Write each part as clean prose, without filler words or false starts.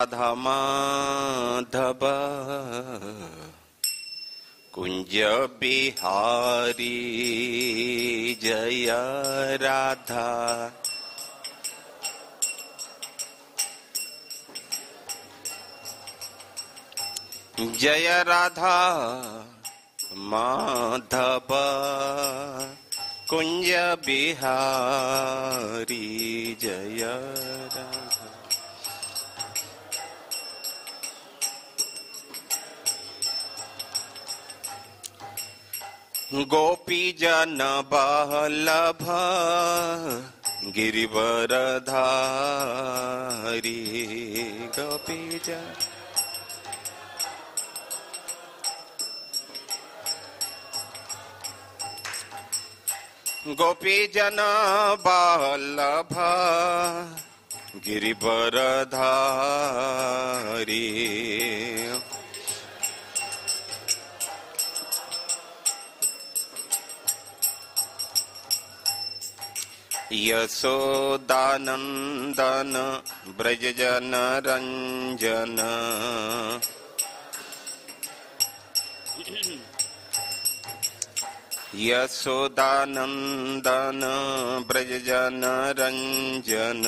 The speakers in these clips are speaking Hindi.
राधा माधव कुंज बिहारी जय राधा। जय राधा माधव कुंज बिहारी जय राधा। गोपी जन बल्लभ गिरिवरधारी। गोपी जन गोपी जन बल्लभ गिरिवरधारी। यशोदानंदन ब्रज जन रंजन। यशोदानंदन ब्रज जन रंजन।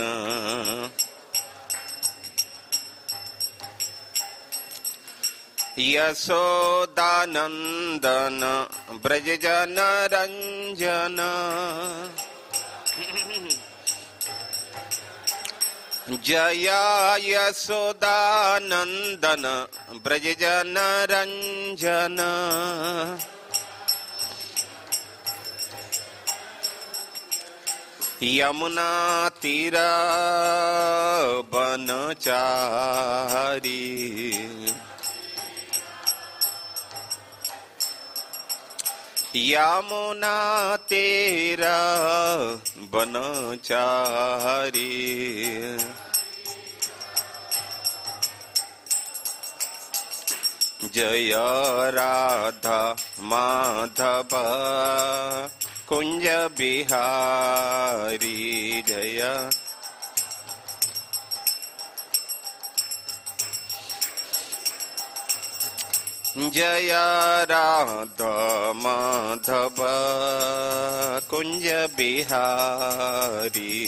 यशोदानंदन ब्रज जन रंजन। जय यशोदानंदन ब्रज जन रंजन। यमुना तीर बनचारी। यमुना तीर बनचारी। जय राधा माधव कुंज बिहारी जय। जय राधा माधव कुंज बिहारी।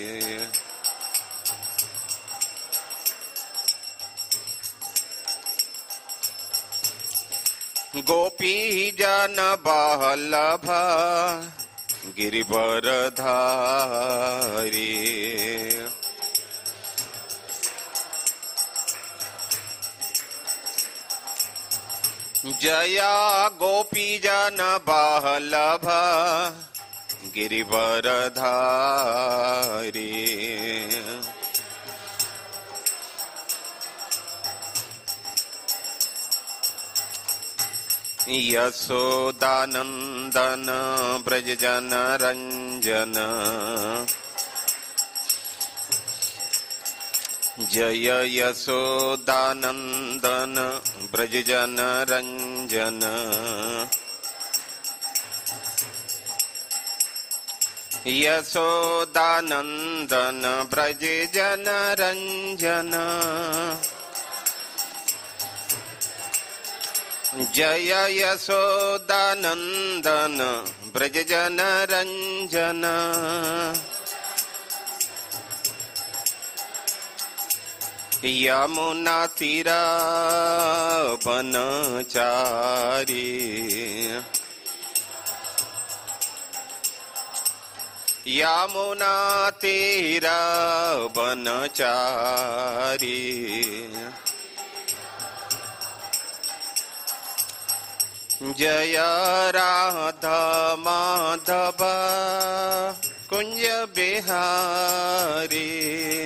गोपी जन बल्लभ गिरिवरधारी। जय गोपी जन बल्लभ गिरिवरधारी। यशोदानंदन ब्रज जन रंजन। जय यशोदानंदन ब्रज जन रंजन। यशोदानंदन ब्रज जन रंजन। जय यशोदानंदन ब्रज जन रंजन। यमुना तीर बनचारी। यमुना तीर बनचारी। जय राधा माधव कुंज बिहारी।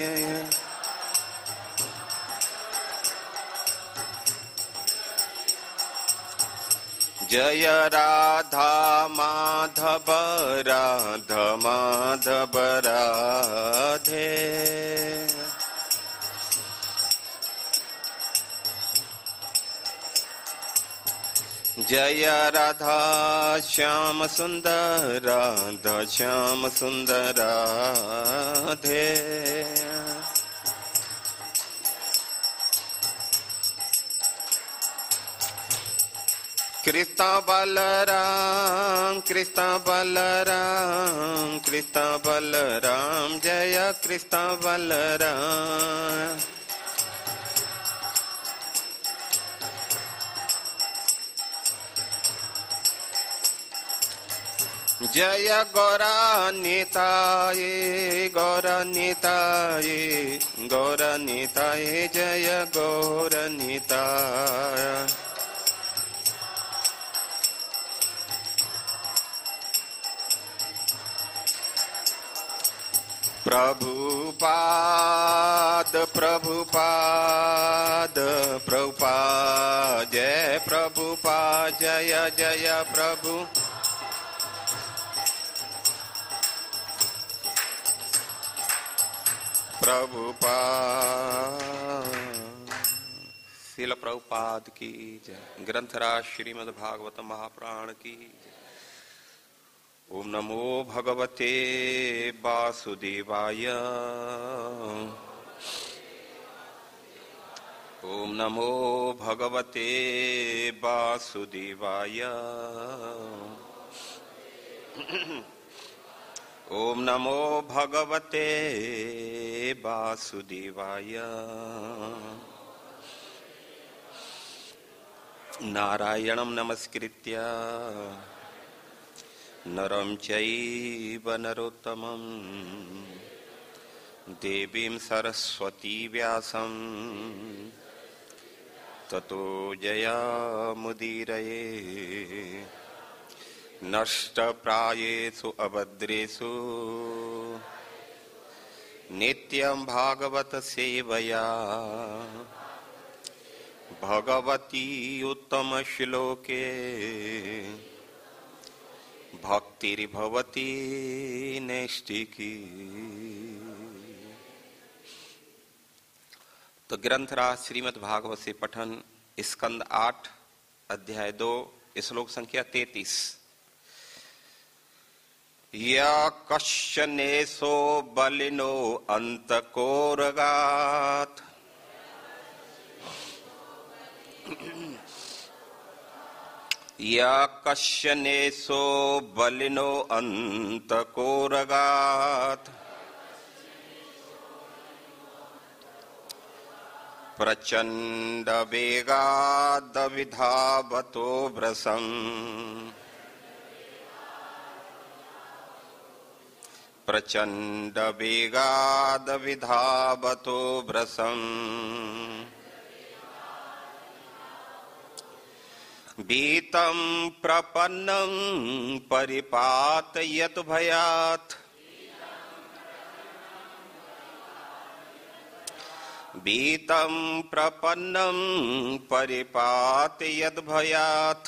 जय राधा माधव राधा माधव राधे। जय राधा श्याम सुंदर राधा श्याम सुंदर राधे। कृष्ण बलराम कृष्ण बलराम कृष्ण बलराम जय कृष्ण बलराम। जय गौरानिताय गौरानिताय गौरानिताय जय गौरानिताय। प्रभुपाद प्रभुपाद प्रभुपाद जय प्रभुपाद जय जय प्रभु। प्रभुपाद श्रील प्रभुपाद की जय। ग्रंथराज श्रीमद् भागवत महापुराण की जय। ओम नमो भगवते वासुदेवाय। ओम नमो भगवते वासुदेवाय। ओम नमो भगवते वासुदेवाय। नारायणं नमस्कृत्य नरं चैव नरोत्तमं देवीं सरस्वती व्यासं ततो जयमुदीरये। नष्टप्रायेषु अभद्रेषु नित्यं भागवत सेवया भगवती उत्तम श्लोके भक्तिर्भवती नैष्ठिकी। तो ग्रंथराज श्रीमद् भागवत से पठन स्कंद 8 अध्याय 2 श्लोक संख्या 33। या कश्चनेशो बलिनो अंतकोरगात् या कश्चनेशो बलिनो अंतकोरगात् प्रचंड वेगादविधावतो भ्रशम् प्रचंड वेगादविधावतो भ्रशम् भीतं प्रपन्नं परिपातयत भयात् भीतं प्रपन्नं परिपातयत भयात्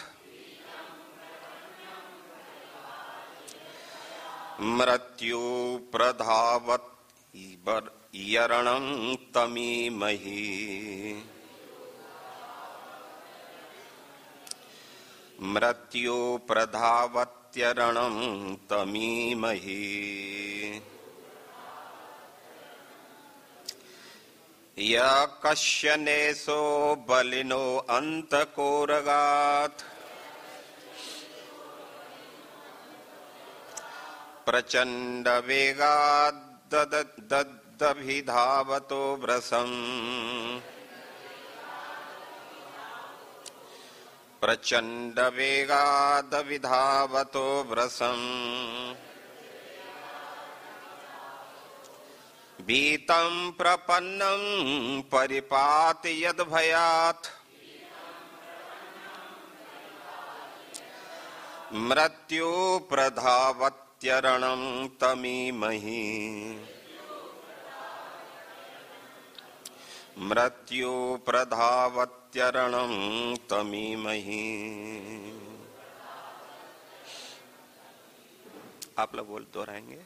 मृत्यु प्रधावत यरणं तमीमहि मृत्यु प्रधावत्यरणं तमीमहि। य कश्चनेशो बलिनो अंतकोरगात् प्रचंड वेगादभिधावतो भ्रशम् प्रचंड वेगादविधावतो भ्रशम् भीतं प्रपन्नं परिपातयद भयात् मृत्यु प्रधावत्यरणं तमीमहि मृत्यु प्रधावत्यरणं तमीमहि। आप लोग बोल दोहराएंगे।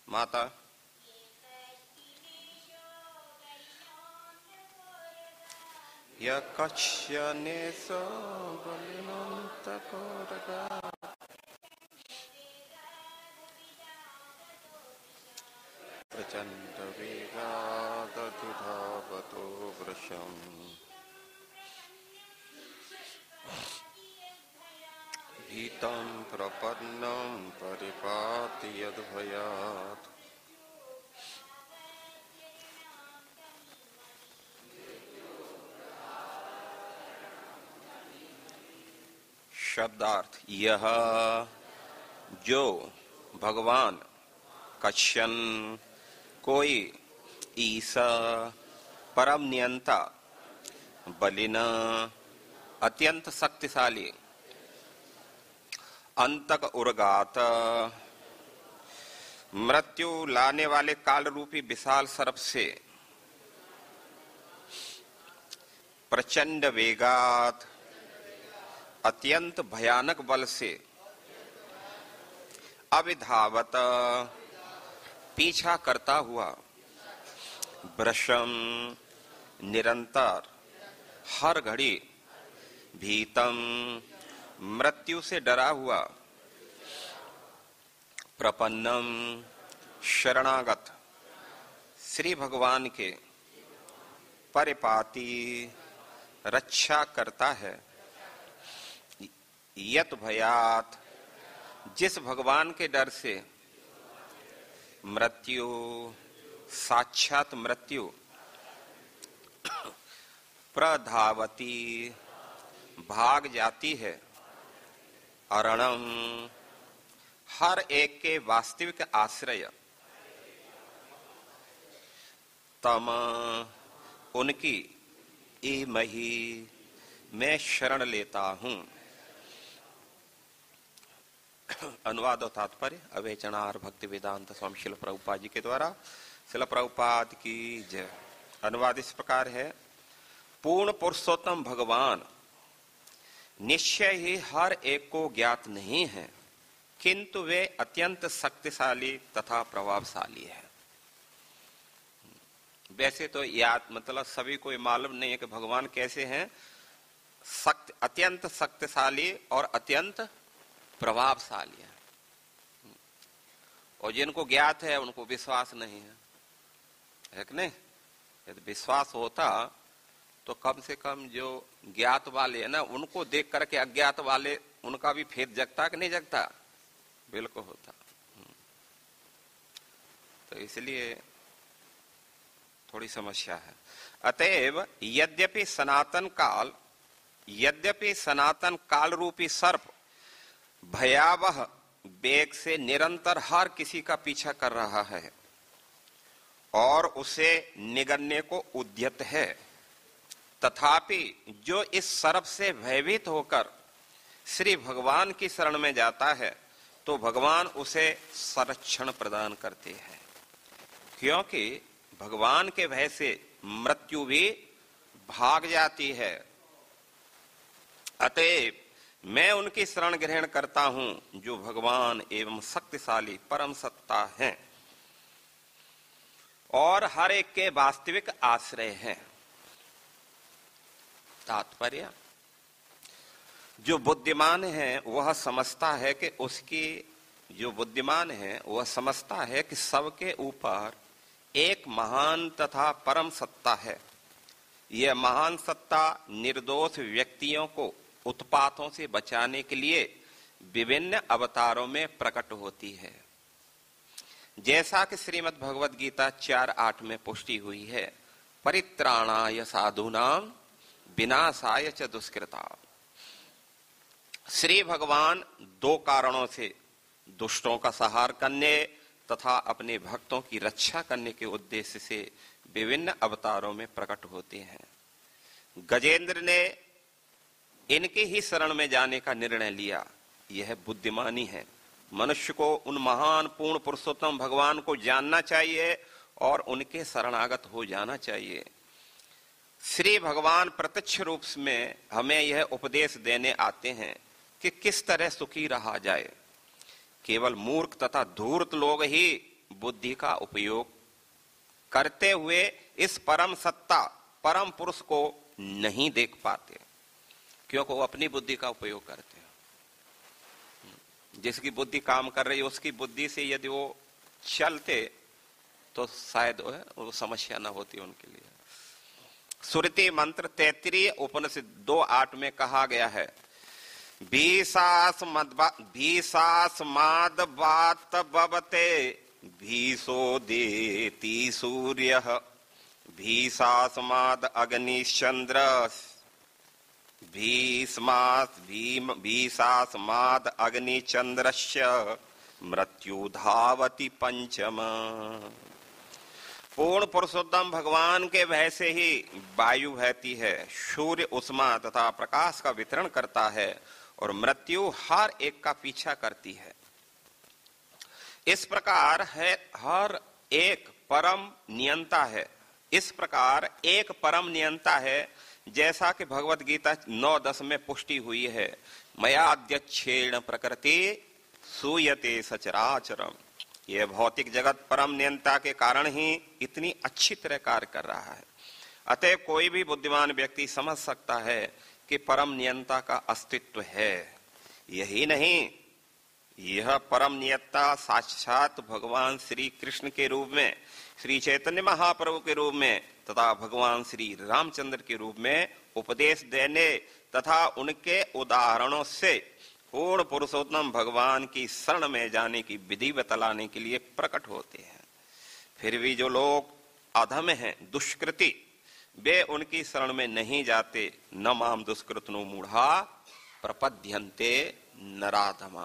माता। यकक्ष्यने सो बलिनोऽन्तकोरगा प्रचंड वेगादधिधावतो वृषम् भीतं प्रपन्नं परिपाति यद्भयात्। शब्दार्थ यह जो भगवान कश्यन कोई ईसा परम नियंता बलिन अत्यंत शक्तिशाली अंतक उर्गात मृत्यु लाने वाले काल रूपी विशाल सर्प से प्रचंड वेगात अत्यंत भयानक बल से अविधावत पीछा करता हुआ वृषम निरंतर हर घड़ी भीतम मृत्यु से डरा हुआ प्रपन्नम शरणागत श्री भगवान के परिपाती रक्षा करता है यत भयात जिस भगवान के डर से मृत्यु साक्षात मृत्यु प्रधावती भाग जाती है अरणम हर एक के वास्तविक आश्रय तम उनकी इमहि मैं शरण लेता हूं। अनुवाद और तात्पर्य अवेचनार भक्ति वेदांत स्वामी शिल प्रभुपाद जी के द्वारा। शिल प्रभुपाद की जय। अनुवाद इस प्रकार है। पूर्ण पुरुषोत्तम भगवान निश्चय ही हर एक को ज्ञात नहीं है, किंतु वे अत्यंत शक्तिशाली तथा प्रभावशाली है। वैसे तो याद मतलब सभी को मालूम नहीं है कि भगवान कैसे हैं। अत्यंत शक्तिशाली और अत्यंत प्रभावशाली है, और जिनको ज्ञात है उनको विश्वास नहीं है कि नहीं? यदि विश्वास होता तो कम से कम जो ज्ञात वाले है ना, उनको देख करके अज्ञात वाले उनका भी फेद जगता कि नहीं जगता? बिल्कुल होता। तो इसलिए थोड़ी समस्या है। अतएव यद्यपि सनातन काल रूपी सर्प भयावह वेग से निरंतर हर किसी का पीछा कर रहा है और उसे निगलने को उद्यत है, तथापि जो इस सर्प से भयभीत होकर श्री भगवान की शरण में जाता है तो भगवान उसे संरक्षण प्रदान करते हैं, क्योंकि भगवान के भय से मृत्यु भी भाग जाती है। अतएव मैं उनकी शरण ग्रहण करता हूं जो भगवान एवं शक्तिशाली परम सत्ता हैं और हर एक के वास्तविक आश्रय हैं। तात्पर्य, जो बुद्धिमान है वह समझता है कि उसकी जो बुद्धिमान है वह समझता है कि सबके ऊपर एक महान तथा परम सत्ता है। यह महान सत्ता निर्दोष व्यक्तियों को उत्पातों से बचाने के लिए विभिन्न अवतारों में प्रकट होती है, जैसा कि श्रीमद् भगवद गीता 4:8 में पुष्टि हुई है। परित्राणाय साधूनां विनाशाय च दुष्कृता। श्री भगवान दो कारणों से दुष्टों का संहार करने तथा अपने भक्तों की रक्षा करने के उद्देश्य से विभिन्न अवतारों में प्रकट होते हैं। गजेंद्र ने इनके ही शरण में जाने का निर्णय लिया। यह बुद्धिमानी है। मनुष्य को उन महान पूर्ण पुरुषोत्तम भगवान को जानना चाहिए और उनके शरणागत हो जाना चाहिए। श्री भगवान प्रत्यक्ष रूप में हमें यह उपदेश देने आते हैं कि किस तरह सुखी रहा जाए। केवल मूर्ख तथा धूर्त लोग ही बुद्धि का उपयोग करते हुए इस परम सत्ता परम पुरुष को नहीं देख पाते, क्योंकि वो अपनी बुद्धि का उपयोग करते हैं। जिसकी बुद्धि काम कर रही है उसकी बुद्धि से यदि वो चलते तो शायद वो समस्या ना होती उनके लिए। सुरति मंत्र 33 उपनिषद 2:8 में कहा गया है, भीषास माद बात बबते भीषो देति सूर्य भीषास माद अग्निश्चंद्र भीषास माद अग्निचंद्रस्य मृत्यु धावति पंचम। पूर्ण पुरुषोत्तम भगवान के भय से ही वायु बहती है, सूर्य उष्मा तथा प्रकाश का वितरण करता है और मृत्यु हर एक का पीछा करती है। इस प्रकार है हर एक परम नियंता है। इस प्रकार एक परम नियंता है, जैसा कि भगवत गीता 9:10 में पुष्टि हुई है, मयाद्यच्छेण प्रकृति सूयते सचराचरम। यह भौतिक जगत परम नियंता के कारण ही इतनी अच्छी तरह कार्य कर रहा है। अतः कोई भी बुद्धिमान व्यक्ति समझ सकता है कि परम नियंता का अस्तित्व है। यही नहीं, यह परम नियंता साक्षात भगवान श्री कृष्ण के रूप में, श्री चैतन्य महाप्रभु के रूप में तथा भगवान श्री रामचंद्र के रूप में उपदेश देने तथा उनके उदाहरणों से पूर्ण पुरुषोत्तम भगवान की शरण में जाने की विधि बतलाने के लिए प्रकट होते हैं। फिर भी जो लोग अधम हैं, दुष्कृति, वे उनकी शरण में नहीं जाते। न माम दुष्कृतनो मूढ़ा प्रपद्यन्ते नराधमा।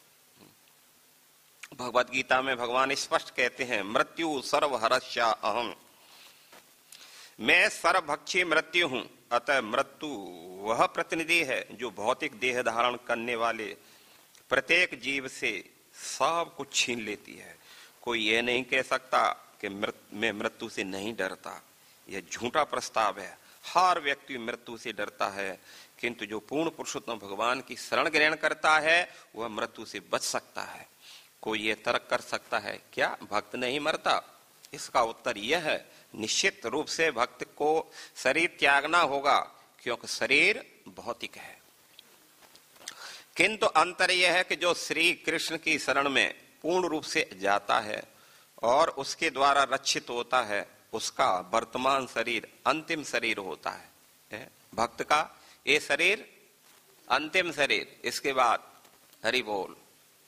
भगवत गीता में भगवान स्पष्ट कहते हैं, मृत्यु सर्वहरस्या अहम। मैं सर्वभक्षी मृत्यु हूं, अतः मृत्यु वह प्रतिनिधि है जो भौतिक देह धारण करने वाले प्रत्येक जीव से सब कुछ छीन लेती है। कोई ये नहीं कह सकता कि मैं मृत्यु से नहीं डरता, यह झूठा प्रस्ताव है। हर व्यक्ति मृत्यु से डरता है, किंतु जो पूर्ण पुरुषोत्तम भगवान की शरण ग्रहण करता है वह मृत्यु से बच सकता है। कोई ये तर्क कर सकता है क्या भक्त नहीं मरता? इसका उत्तर यह है, निश्चित रूप से भक्त को शरीर त्यागना होगा, क्योंकि शरीर भौतिक है। किंतु अंतर यह है कि जो श्री कृष्ण की शरण में पूर्ण रूप से जाता है और उसके द्वारा रक्षित होता है, उसका वर्तमान शरीर अंतिम शरीर होता है। भक्त का ये शरीर अंतिम शरीर, इसके बाद हरि बोल।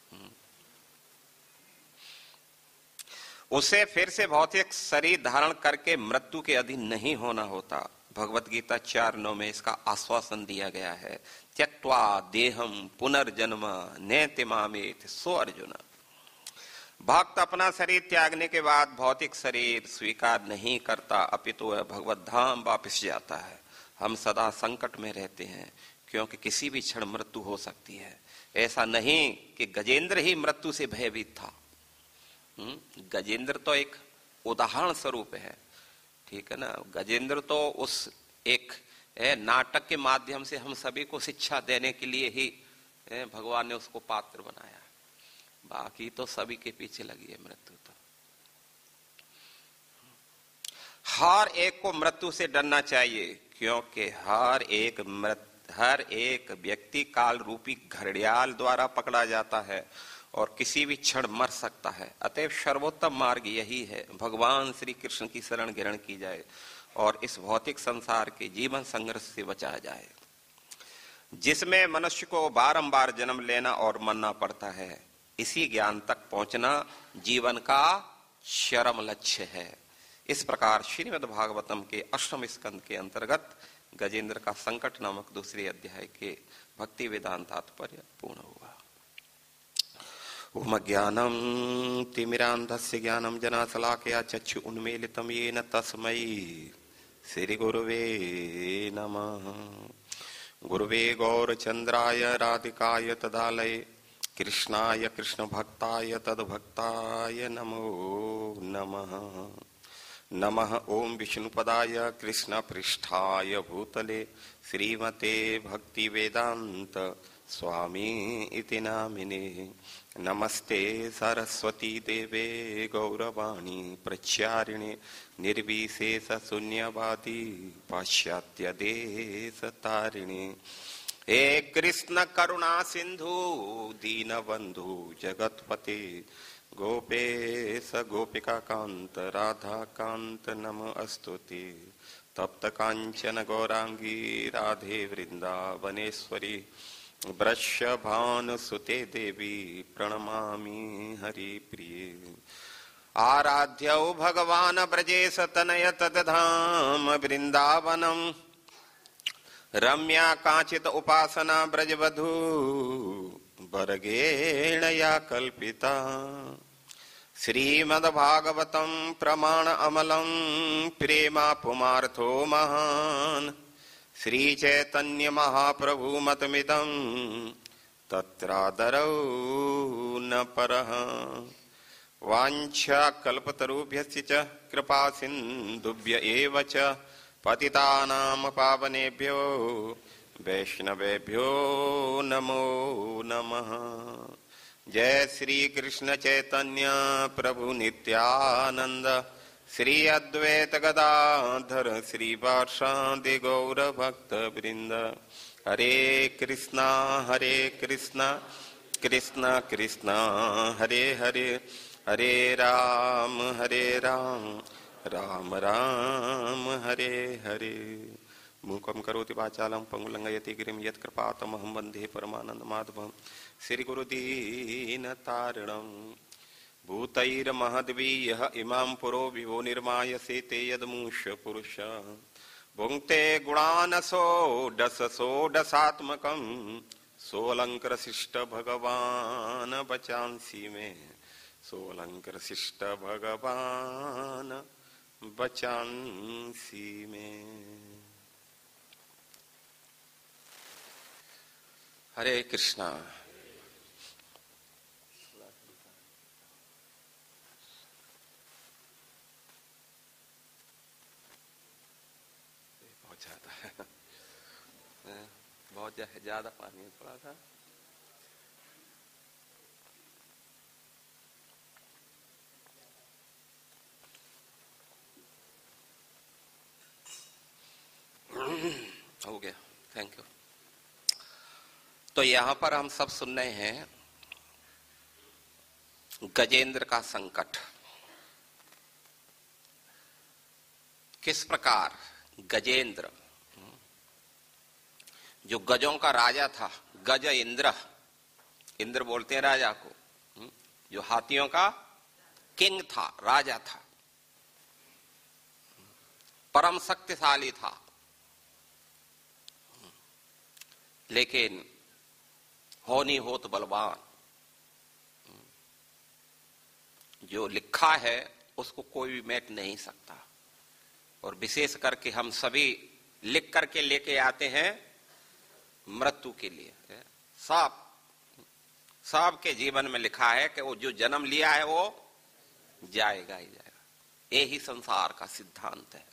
उसे फिर से भौतिक शरीर धारण करके मृत्यु के अधीन नहीं होना होता। भगवत गीता 4:9 में इसका आश्वासन दिया गया है, त्यक्त्वा देहम पुनर्जन्म नैति मामेति सो अर्जुन। भक्त अपना शरीर त्यागने के बाद भौतिक शरीर स्वीकार नहीं करता, अपितु वह भगवत धाम वापस जाता है। हम सदा संकट में रहते हैं, क्योंकि किसी भी क्षण मृत्यु हो सकती है। ऐसा नहीं कि गजेंद्र ही मृत्यु से भयभीत था। गजेंद्र तो एक उदाहरण स्वरूप है, ठीक है ना। गजेंद्र तो उस एक नाटक के माध्यम से हम सभी को शिक्षा देने के लिए ही भगवान ने उसको पात्र बनाया। बाकी तो सभी के पीछे लगी है मृत्यु। तो हर एक को मृत्यु से डरना चाहिए, क्योंकि हर एक व्यक्ति काल रूपी घड़ियाल द्वारा पकड़ा जाता है और किसी भी क्षण मर सकता है। अतएव सर्वोत्तम मार्ग यही है, भगवान श्री कृष्ण की शरण ग्रहण की जाए और इस भौतिक संसार के जीवन संघर्ष से बचाया जाए, जिसमें मनुष्य को बारंबार जन्म लेना और मरना पड़ता है। इसी ज्ञान तक पहुंचना जीवन का चरम लक्ष्य है। इस प्रकार श्रीमद् भागवतम के 8वें स्कंद के अंतर्गत गजेंद्र का संकट नामक दूसरे अध्याय के भक्ति वेदांत तात्पर्य पूर्ण हुआ। ओम ज्ञानम तिमिरांधस्य ज्ञानम जनाशलाकया चक्षु उन्मीलितं येन तस्मै श्री गुरुवे नमः। गुरुवे गौरचंद्राय राधिकाय तदालये कृष्णाय कृष्ण भक्ताय तद्भक्ताय नमो नमः। नमः ओम विष्णुपदाय कृष्ण पृष्ठाय भूतले श्रीमते भक्ति वेदांत स्वामी इति नामिने। नमस्ते सरस्वती देवे गौरवाणी प्रचारिणे निर्विशेष शून्यवादी पाश्चात्य देश तारिणे। हे कृष्ण करुणा सिंधु दीनबंधु जगतपते गोपेश गोपिका कांत राधा कांत नमस्तुते। तप्त कांचन गौरांगी राधे वृंदावनेश्वरी वृषभानुसुते देवी प्रणमामि हरिप्रिये। आराध्यौ भगवान् ब्रजेश तनय तद्धाम वृंदावनम् रम्या कांचित उपासना ब्रजवधू वर्गेण या कल्पिता। श्रीमद्भागवतं प्रमाण अमलं प्रेमा पुमार्थो महान्। श्री चैतन्य महाप्रभु मतमिदं तत्रादरौ न परः। वाञ्छा कल्पतरुभ्यश्च च कृपा सिन्धुभ्य एव च पतितानां पावनेभ्यो वैष्णवेभ्यो नमो नमः। जय श्री कृष्ण चैतन्य प्रभु नित्यानंद श्री अद्वैत गदाधर श्रीवासादि गौर भक्त वृंद। हरे कृष्णा कृष्णा कृष्णा हरे हरे, हरे राम राम राम हरे हरे। मूकं करोति वाचालं पंगुलंघयति गिरिं यत्कृपातमहं वन्दे परमानन्दमाधवं। श्रीगुरुदीनतारिणं भूतैर्महद्वीयः इमां पुरो विभो निर्मायसे ते यदमुष्य पुरुष। भुङ्क्ते गुणानसो षोडशात्मकं सोऽलङ्कृशिष्ट भगवान् बचांसि मे। सोऽलङ्कृशिष्ट भगवान् बचांसि में। हरे कृष्णा। बहुत ज्यादा है, बहुत ज्यादा पानी है थोड़ा सा। हो गया, थैंक यू। तो यहां पर हम सब सुन रहे हैं गजेंद्र का संकट। किस प्रकार गजेंद्र जो गजों का राजा था, गज इंद्र, इंद्र बोलते हैं राजा को, जो हाथियों का किंग था, राजा था, परम शक्तिशाली था, लेकिन हो नहीं होत बलवान। जो लिखा है उसको कोई भी मेट नहीं सकता। और विशेष करके हम सभी लिख करके लेके आते हैं मृत्यु के लिए। सब के जीवन में लिखा है कि वो जो जन्म लिया है वो जाएगा ही जाएगा। यही संसार का सिद्धांत है।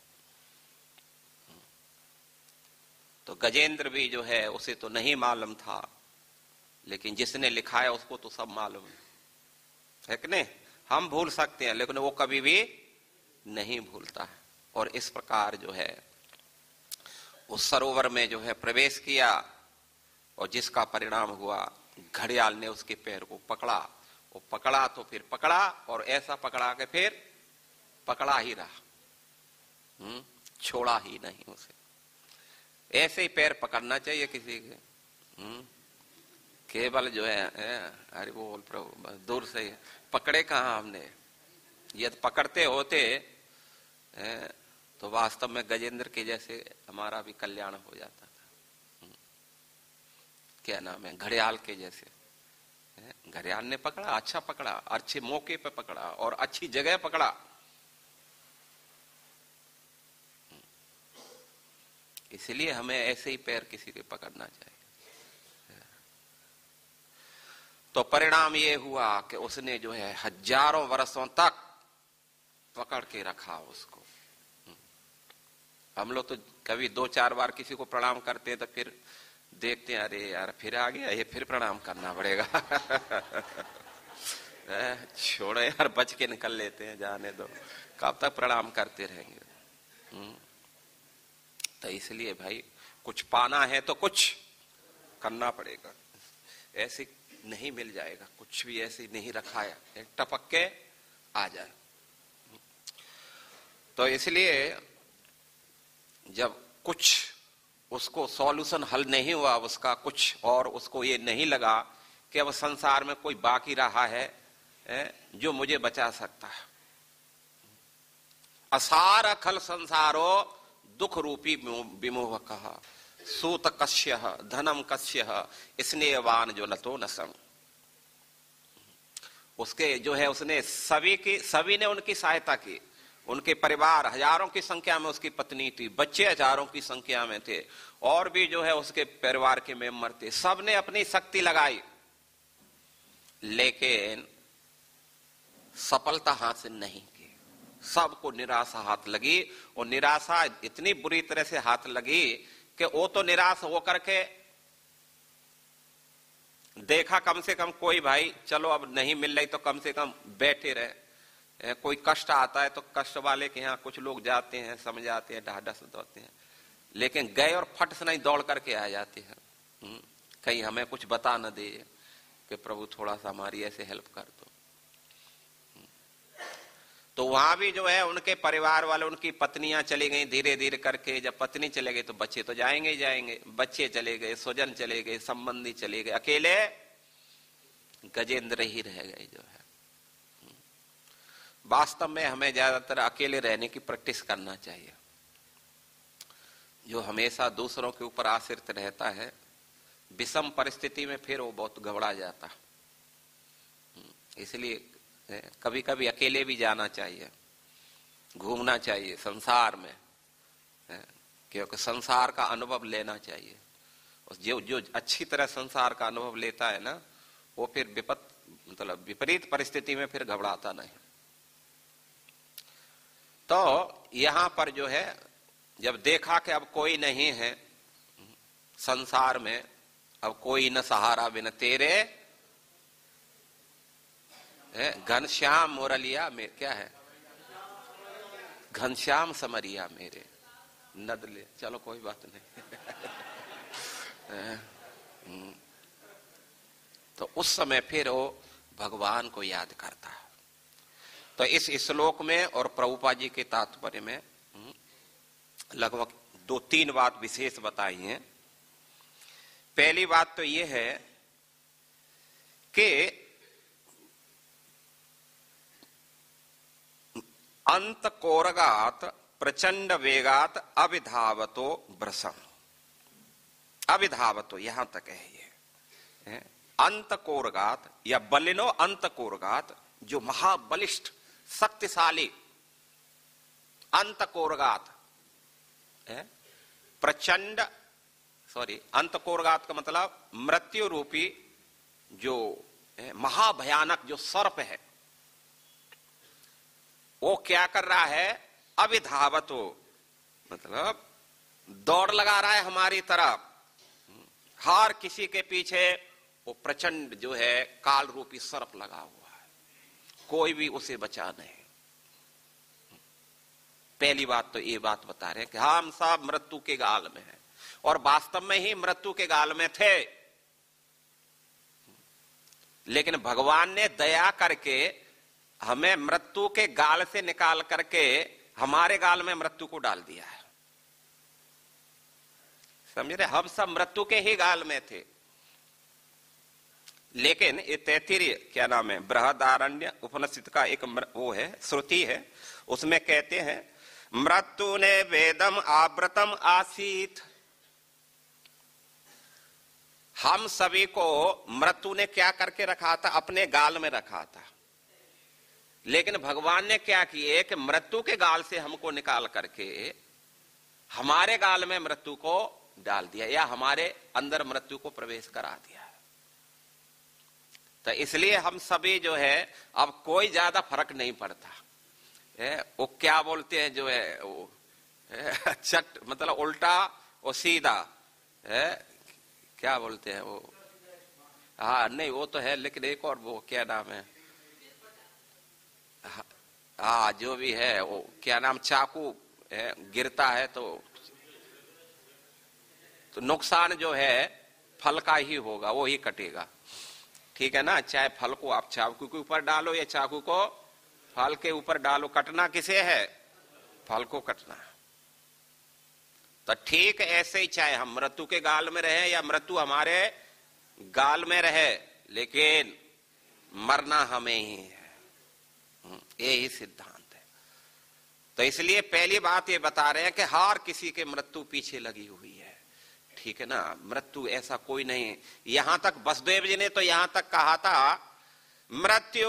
तो गजेंद्र भी जो है उसे तो नहीं मालूम था, लेकिन जिसने लिखा है उसको तो सब मालूम है कि नहीं। हम भूल सकते हैं लेकिन वो कभी भी नहीं भूलता है। और इस प्रकार जो है उस सरोवर में जो है प्रवेश किया, और जिसका परिणाम हुआ घड़ियाल ने उसके पैर को पकड़ा। वो पकड़ा तो फिर पकड़ा, और ऐसा पकड़ा के फिर पकड़ा ही रहा, छोड़ा ही नहीं उसे। ऐसे ही पैर पकड़ना चाहिए किसी के। केवल जो है अरे बोल प्रभु, बस दूर से पकड़े कहाँ हमने। यदि पकड़ते होते तो वास्तव में गजेंद्र के जैसे हमारा भी कल्याण हो जाता था। क्या नाम है, घड़ियाल के जैसे। घड़ियाल ने पकड़ा, अच्छा पकड़ा, अच्छे मौके पे पकड़ा और अच्छी जगह पकड़ा। इसलिए हमें ऐसे ही पैर किसी के पकड़ना चाहिए। तो परिणाम ये हुआ कि उसने जो है हजारों वर्षों तक पकड़ के रखा उसको। हम लोग तो कभी 2-4 बार किसी को प्रणाम करते हैं तो फिर देखते हैं अरे यार फिर आ गया, ये फिर प्रणाम करना पड़ेगा। छोड़ो यार, बच के निकल लेते हैं, जाने दो, कब तक प्रणाम करते रहेंगे। तो इसलिए भाई कुछ पाना है तो कुछ करना पड़ेगा, ऐसे नहीं मिल जाएगा, कुछ भी ऐसे नहीं रखा है टपक के आ जाए। तो इसलिए जब कुछ उसको सॉल्यूशन हल नहीं हुआ उसका कुछ, और उसको ये नहीं लगा कि अब संसार में कोई बाकी रहा है जो मुझे बचा सकता है। असार अखल संसारो दुख रूपी विमोह कहा, सूत कस्य धनम कस्य स्नेहवान जो नतो न संग। उसके जो है उसने सभी ने उनकी सहायता की, उनके परिवार हजारों की संख्या में उसकी पत्नी थी, बच्चे हजारों की संख्या में थे, और भी जो है उसके परिवार के मेंबर थे, सबने अपनी शक्ति लगाई, लेकिन सफलता हासिल नहीं की। सबको निराशा हाथ लगी, और निराशा इतनी बुरी तरह से हाथ लगी कि वो तो निराश होकर के देखा कम से कम कोई भाई चलो अब नहीं मिल रही तो कम से कम बैठे रहे। कोई कष्ट आता है तो कष्ट वाले के यहाँ कुछ लोग जाते हैं, समझाते हैं, ढाढ़स देते हैं, लेकिन गए और फट से नहीं दौड़ करके आ जाते हैं। कहीं हमें कुछ बता न दे कि प्रभु थोड़ा सा हमारी ऐसे हेल्प कर दो। तो वहां भी जो है उनके परिवार वाले, उनकी पत्नियां चली गई धीरे धीरे करके। जब पत्नी चले गई तो बच्चे तो जाएंगे ही जाएंगे, बच्चे चले गए, स्वजन चले गए, संबंधी चले गए, अकेले गजेंद्र ही रह गए। जो है वास्तव में हमें ज्यादातर अकेले रहने की प्रैक्टिस करना चाहिए। जो हमेशा दूसरों के ऊपर आश्रित रहता है, विषम परिस्थिति में फिर वो बहुत घबरा जाता। इसलिए कभी कभी अकेले भी जाना चाहिए, घूमना चाहिए संसार में, क्योंकि संसार का अनुभव लेना चाहिए। जो अच्छी तरह संसार का अनुभव लेता है ना, वो फिर विपरीत परिस्थिति में फिर घबराता नहीं। तो यहां पर जो है जब देखा कि अब कोई नहीं है संसार में, अब कोई न सहारा बिन तेरे, घनश्याम मुरलिया में क्या है, घनश्याम समरिया मेरे नदले, चलो कोई बात नहीं। तो उस समय फिर वो भगवान को याद करता है। तो इस श्लोक में और प्रभुपाद जी के तात्पर्य में लगभग 2-3 बात विशेष बताई हैं। पहली बात तो यह है कि अंत कोरगात प्रचंड वेगात अविधावतो ब्रसम। अविधावतो यहां तक है ये अंत कोरगात या बलिनो अंत कोरगात, जो महाबलिष्ठ शक्तिशाली अंत कोरगात प्रचंड, अंत कोरगात का मतलब मृत्यु रूपी जो महाभयानक जो सर्प है, वो क्या कर रहा है, अविधावतो मतलब दौड़ लगा रहा है हमारी तरफ। हर किसी के पीछे वो प्रचंड जो है काल रूपी सर्प लगा हुआ है, कोई भी उसे बचा नहीं। पहली बात तो ये बात बता रहे हैं कि हम सब मृत्यु के गाल में हैं, और वास्तव में ही मृत्यु के गाल में थे, लेकिन भगवान ने दया करके हमें मृत्यु के गाल से निकाल करके हमारे गाल में मृत्यु को डाल दिया है। समझ रहे, हम सब मृत्यु के ही गाल में थे। लेकिन ये तैत्तिरीय क्या नाम है, बृहदारण्य उपनिषद का एक वो है, श्रुति है, उसमें कहते हैं मृत्यु ने वेदम आवृतम आसीत। हम सभी को मृत्यु ने क्या करके रखा था, अपने गाल में रखा था। लेकिन भगवान ने क्या किए कि मृत्यु के गाल से हमको निकाल करके हमारे गाल में मृत्यु को डाल दिया, या हमारे अंदर मृत्यु को प्रवेश करा दिया। तो इसलिए हम सभी जो है अब कोई ज्यादा फर्क नहीं पड़ता। वो क्या बोलते हैं जो है वो चट मतलब उल्टा और सीधा क्या बोलते हैं वो, हाँ नहीं वो तो है, लेकिन एक और वो क्या नाम है, हाँ जो भी है वो क्या नाम, चाकू है, गिरता है तो नुकसान जो है फल का ही होगा, वो ही कटेगा। ठीक है ना, चाहे फल को आप चाकू के ऊपर डालो या चाकू को फल के ऊपर डालो, कटना किसे है, फल को कटना। तो ठीक ऐसे ही चाहे हम मृत्यु के गाल में रहे या मृत्यु हमारे गाल में रहे, लेकिन मरना हमें ही है, यही सिद्धांत है। तो इसलिए पहली बात ये बता रहे हैं कि हर किसी के मृत्यु पीछे लगी हुई है। ठीक है ना, मृत्यु ऐसा कोई नहीं। यहां तक वसुदेव जी ने तो यहां तक कहा था, मृत्यु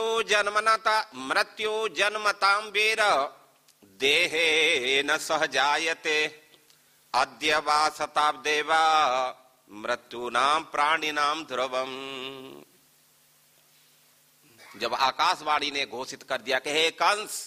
जन्मताम वीर देहे न सहजायते अद्य वा शताब्देवा मृत्यु नाम प्राणी नाम ध्रुवम। जब आकाशवाणी ने घोषित कर दिया कि हे कंस,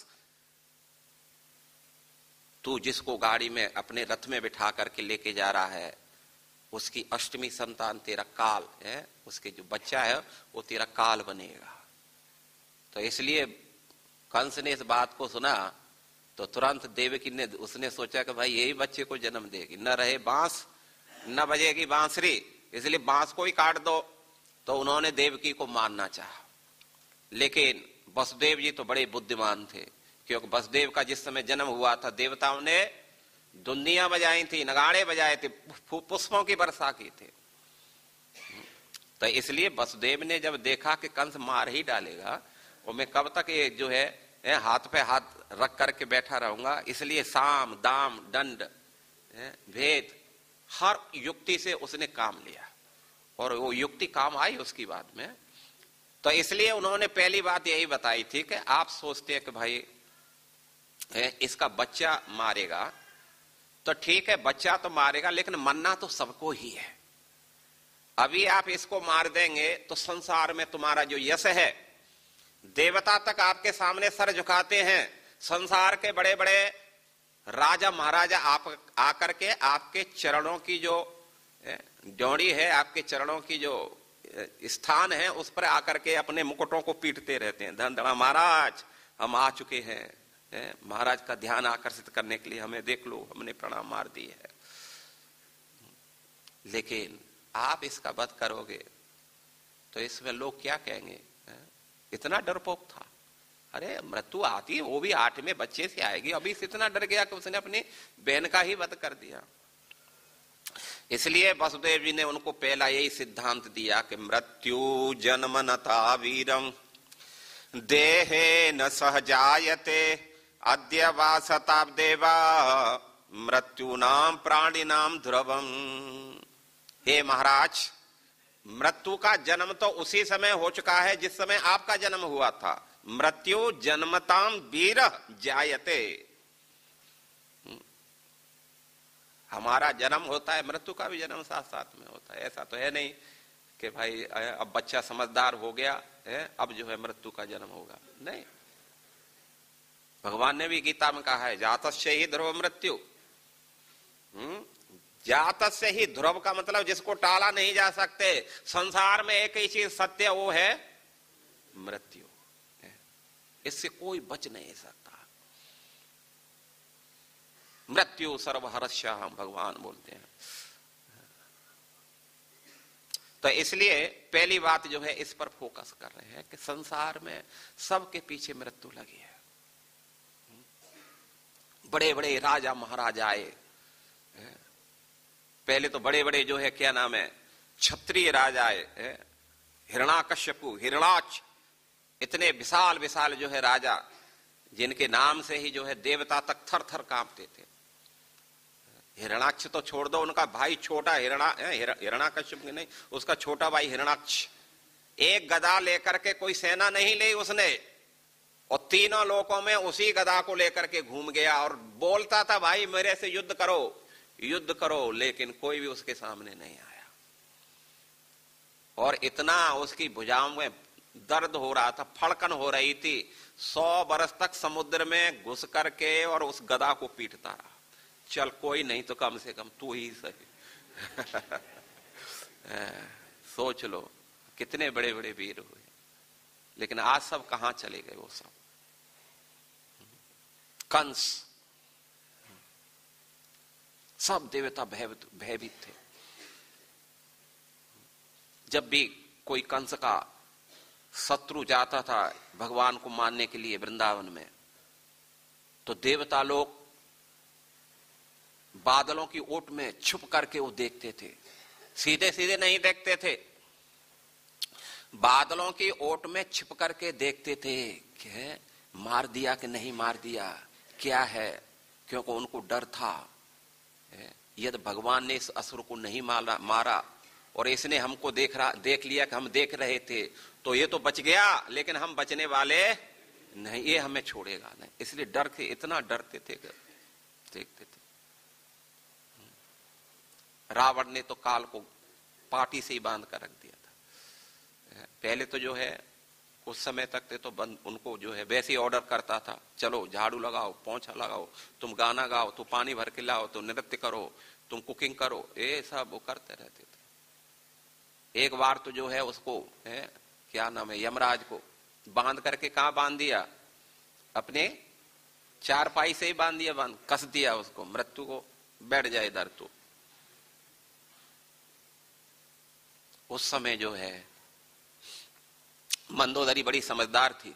तू जिसको गाड़ी में अपने रथ में बिठा करके लेके जा रहा है, उसकी अष्टमी संतान तेरा काल है, उसके जो बच्चा है वो तेरा काल बनेगा। तो इसलिए कंस ने इस बात को सुना तो तुरंत देवकी ने उसने सोचा कि भाई यही बच्चे को जन्म देगी, न रहे बांस न बजेगी बांसुरी, इसलिए बांस को ही काट दो। तो उन्होंने देवकी को मारना चाहा, लेकिन वसुदेव जी तो बड़े बुद्धिमान थे, क्योंकि वसुदेव का जिस समय जन्म हुआ था देवताओं ने दुनियां बजाई थी, नगाड़े बजाए थे, पुष्पों की वर्षा की थी। तो इसलिए वसुदेव ने जब देखा कि कंस मार ही डालेगा और मैं कब तक ये जो है हाथ पे हाथ रख करके बैठा रहूंगा, इसलिए साम दाम दंड भेद हर युक्ति से उसने काम लिया, और वो युक्ति काम आई उसकी बात में। तो इसलिए उन्होंने पहली बात यही बताई थी कि आप सोचते हैं कि भाई इसका बच्चा मारेगा, तो ठीक है बच्चा तो मारेगा, लेकिन मरना तो सबको ही है। अभी आप इसको मार देंगे तो संसार में तुम्हारा जो यश है, देवता तक आपके सामने सर झुकाते हैं, संसार के बड़े बड़े राजा महाराजा आप आकर के आपके चरणों की जो डोरी है, आपके चरणों की जो स्थान है, उस पर आकर के अपने मुकुटों को पीटते रहते हैं, धन धड़ा महाराज हम आ चुके हैं, महाराज का ध्यान आकर्षित करने के लिए हमें देख लो, हमने प्रणाम मार दी है। लेकिन आप इसका वध करोगे तो इसमें लोग क्या कहेंगे, इतना डरपोक था, अरे मृत्यु आती है वो भी 8वें बच्चे से आएगी, अभी से इतना डर गया कि उसने अपनी बहन का ही वध कर दिया। इसलिए वसुदेव जी ने उनको पहला यही सिद्धांत दिया कि मृत्यु जन्म नता वीरम देहे न सहजायते अद्य वा शताब्देवा मृत्यु नाम प्राणी नाम ध्रुवम। हे महाराज, मृत्यु का जन्म तो उसी समय हो चुका है जिस समय आपका जन्म हुआ था। मृत्यु जन्मताम वीर जायते, हमारा जन्म होता है, मृत्यु का भी जन्म साथ साथ में होता है। ऐसा तो है नहीं कि भाई अब बच्चा समझदार हो गया है अब जो है मृत्यु का जन्म होगा, नहीं। भगवान ने भी गीता में कहा है जातस्य ही ध्रुव मृत्यु। जातस्य ही ध्रुव का मतलब जिसको टाला नहीं जा सकते। संसार में एक ही चीज सत्य, वो है मृत्यु, इससे कोई बच नहीं सकता। मृत्यु सर्वहर्षः भगवान बोलते हैं। तो इसलिए पहली बात जो है इस पर फोकस कर रहे हैं कि संसार में सबके पीछे मृत्यु लगी है। बड़े बड़े राजा महाराजा आए, पहले तो बड़े बड़े जो है क्या नाम है क्षत्रिय राजा आए, हिरण्याकश्यपु, हिरणाक्ष, इतने विशाल विशाल जो है राजा, जिनके नाम से ही जो है देवता तक थर थर कांपते थे। हिरणाक्ष तो छोड़ दो, उनका भाई छोटा हिरण्याकश्यप नहीं, उसका छोटा भाई हिरणाक्ष, एक गदा लेकर के कोई सेना नहीं ली उसने, और तीनों लोकों में उसी गदा को लेकर के घूम गया और बोलता था भाई मेरे से युद्ध करो युद्ध करो, लेकिन कोई भी उसके सामने नहीं आया। और इतना उसकी भुजाओं में दर्द हो रहा था, फड़कन हो रही थी, 100 बरस तक समुद्र में घुस करके और उस गदा को पीटता रहा। चल कोई नहीं तो कम से कम तू ही सही सोच लो कितने बड़े बड़े वीर हुए, लेकिन आज सब कहां चले गए? वो सब कंस, सब देवता भयभीत थे। जब भी कोई कंस का शत्रु जाता था भगवान को मानने के लिए वृंदावन में, तो देवता लोग बादलों की ओट में छुप करके वो देखते थे, सीधे सीधे नहीं देखते थे, बादलों की ओट में छिप करके देखते थे कि मार दिया कि नहीं मार दिया, क्या है, क्योंकि उनको डर था यदि भगवान ने इस असुर को नहीं मारा और इसने हमको देख लिया कि हम देख रहे थे, तो ये तो बच गया, लेकिन हम बचने वाले नहीं, ये हमें छोड़ेगा नहीं। इसलिए डर के इतना डरते थे, देखते थे। रावण ने तो काल को पाटी से ही बांध कर रख दिया था। पहले तो जो है कुछ समय तक थे तो उनको जो है वैसे ही ऑर्डर करता था, चलो झाड़ू लगाओ, पोंछा लगाओ, तुम गाना गाओ, तुम पानी भर के लाओ, तुम नृत्य करो, तुम कुकिंग करो, ये सब वो करते रहते थे। एक बार तो जो है उसको क्या नाम है, यमराज को बांध करके कहां बांध दिया? अपने चारपाई से ही बांध दिया, कस दिया उसको, मृत्यु को बैठ जाए इधर। तो उस समय जो है मंदोदरी बड़ी समझदार थी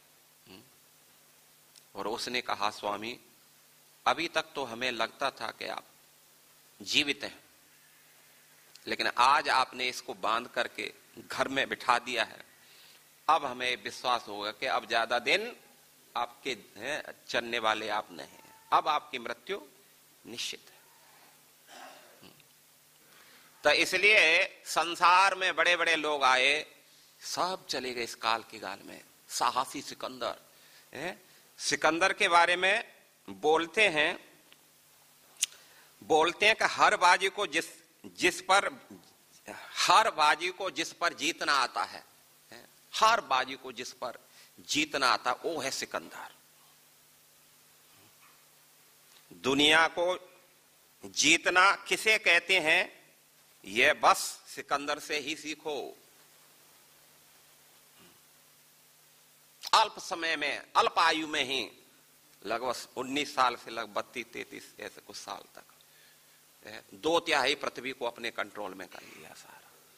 और उसने कहा, स्वामी अभी तक तो हमें लगता था कि आप जीवित हैं, लेकिन आज आपने इसको बांध करके घर में बिठा दिया है, अब हमें विश्वास होगा कि अब ज्यादा दिन आपके चलने वाले आप नहीं हैं, अब आपकी मृत्यु निश्चित है। तो इसलिए संसार में बड़े बड़े लोग आए, सब चले गए इस काल के गाल में। साहसी सिकंदर, सिकंदर के बारे में बोलते हैं कि हर बाजी को जिस पर जीतना आता है, हर बाजी को जिस पर जीतना आता वो है सिकंदर। दुनिया को जीतना किसे कहते हैं, यह बस सिकंदर से ही सीखो। अल्प समय में, अल्प आयु में ही, लगभग 19 साल से लगभग 32-33 ऐसे कुछ साल तक 2/3 पृथ्वी को अपने कंट्रोल में कर लिया सारा।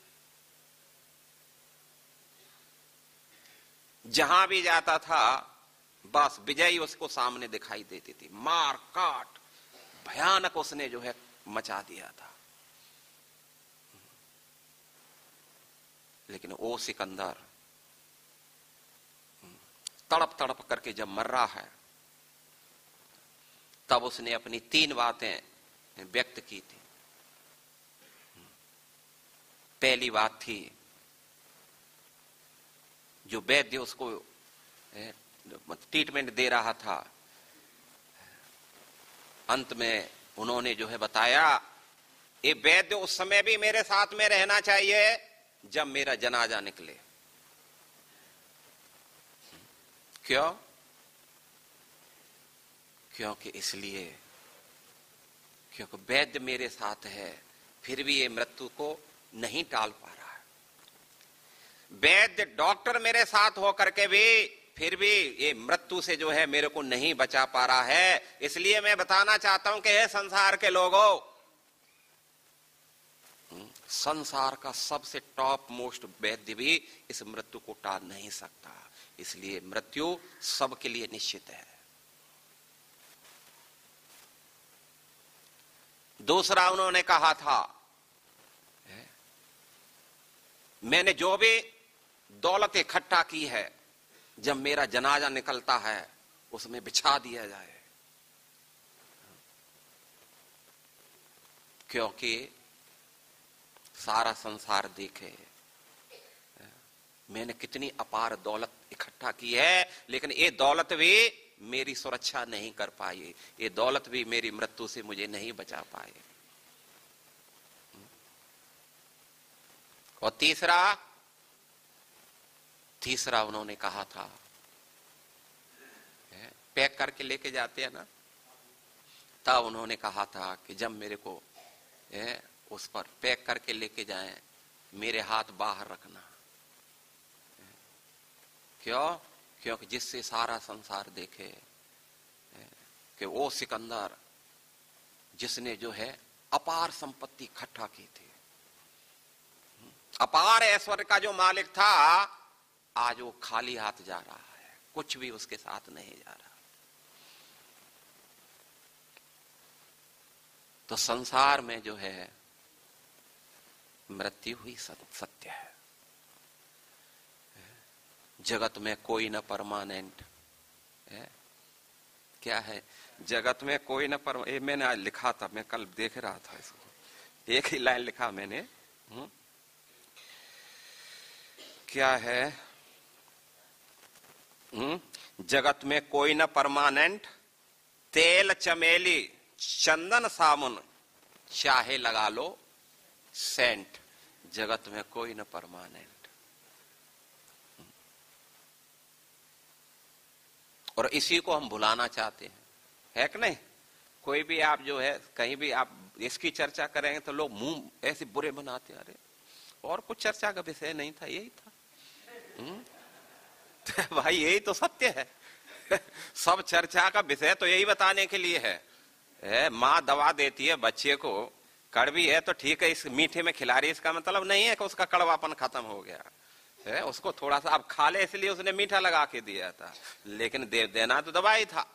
जहां भी जाता था बस विजयी उसको सामने दिखाई देती थी, मार काट भयानक उसने जो है मचा दिया था। लेकिन वो सिकंदर तड़प तड़प करके जब मर रहा है, तब उसने अपनी 3 बातें व्यक्त की थी। पहली बात थी, जो वैद्य उसको ट्रीटमेंट दे रहा था, अंत में उन्होंने जो है बताया, ये वैद्य उस समय भी मेरे साथ में रहना चाहिए जब मेरा जनाजा निकले। क्यों? क्योंकि इसलिए क्योंकि वैद्य मेरे साथ है, फिर भी ये मृत्यु को नहीं टाल पा रहा है। वैद्य डॉक्टर मेरे साथ होकर के भी फिर भी ये मृत्यु से जो है मेरे को नहीं बचा पा रहा है। इसलिए मैं बताना चाहता हूं कि हे संसार के लोगों, संसार का सबसे टॉप मोस्ट वैद्य भी इस मृत्यु को टाल नहीं सकता। इसलिए मृत्यु सबके लिए निश्चित है। दूसरा उन्होंने कहा था, मैंने जो भी दौलत इकट्ठा की है, जब मेरा जनाजा निकलता है उसमें बिछा दिया जाए, क्योंकि सारा संसार देखे मैंने कितनी अपार दौलत इकट्ठा की है, लेकिन ये दौलत भी मेरी सुरक्षा नहीं कर पाई, ये दौलत भी मेरी मृत्यु से मुझे नहीं बचा पाए। और तीसरा उन्होंने कहा था, पैक करके लेके जाते हैं ना, तब उन्होंने कहा था कि जब मेरे को उस पर पैक करके लेके जाएं मेरे हाथ बाहर रखना। क्यों? क्योंकि जिससे सारा संसार देखे कि वो सिकंदर जिसने जो है अपार संपत्ति इकट्ठा की थी, अपार ऐश्वर्य का जो मालिक था, आज वो खाली हाथ जा रहा है, कुछ भी उसके साथ नहीं जा रहा। तो संसार में जो है मृत्यु ही सत्य है। जगत में कोई न परमानेंट है। क्या है? जगत में कोई न मैंने आज लिखा था, मैं कल देख रहा था इसको, एक ही लाइन लिखा मैंने। क्या है? जगत में कोई न परमानेंट, तेल चमेली चंदन साबुन चाहे लगा लो सेंट, जगत में कोई न परमानेंट। और इसी को हम भुलाना चाहते हैं, है कि नहीं? कोई भी आप जो है कहीं भी आप इसकी चर्चा करेंगे तो लोग मुंह ऐसे बुरे बनाते, अरे और कुछ चर्चा का विषय नहीं था, यही था। तो भाई यही तो सत्य है। सब चर्चा का विषय तो यही बताने के लिए है। माँ दवा देती है बच्चे को, कड़वी है तो ठीक है, इस मीठे में खिला रही है, इसका मतलब नहीं है कि उसका कड़वापन खत्म हो गया है। उसको थोड़ा सा अब खा ले इसलिए उसने मीठा लगा के दिया था, लेकिन देना तो दवाई था।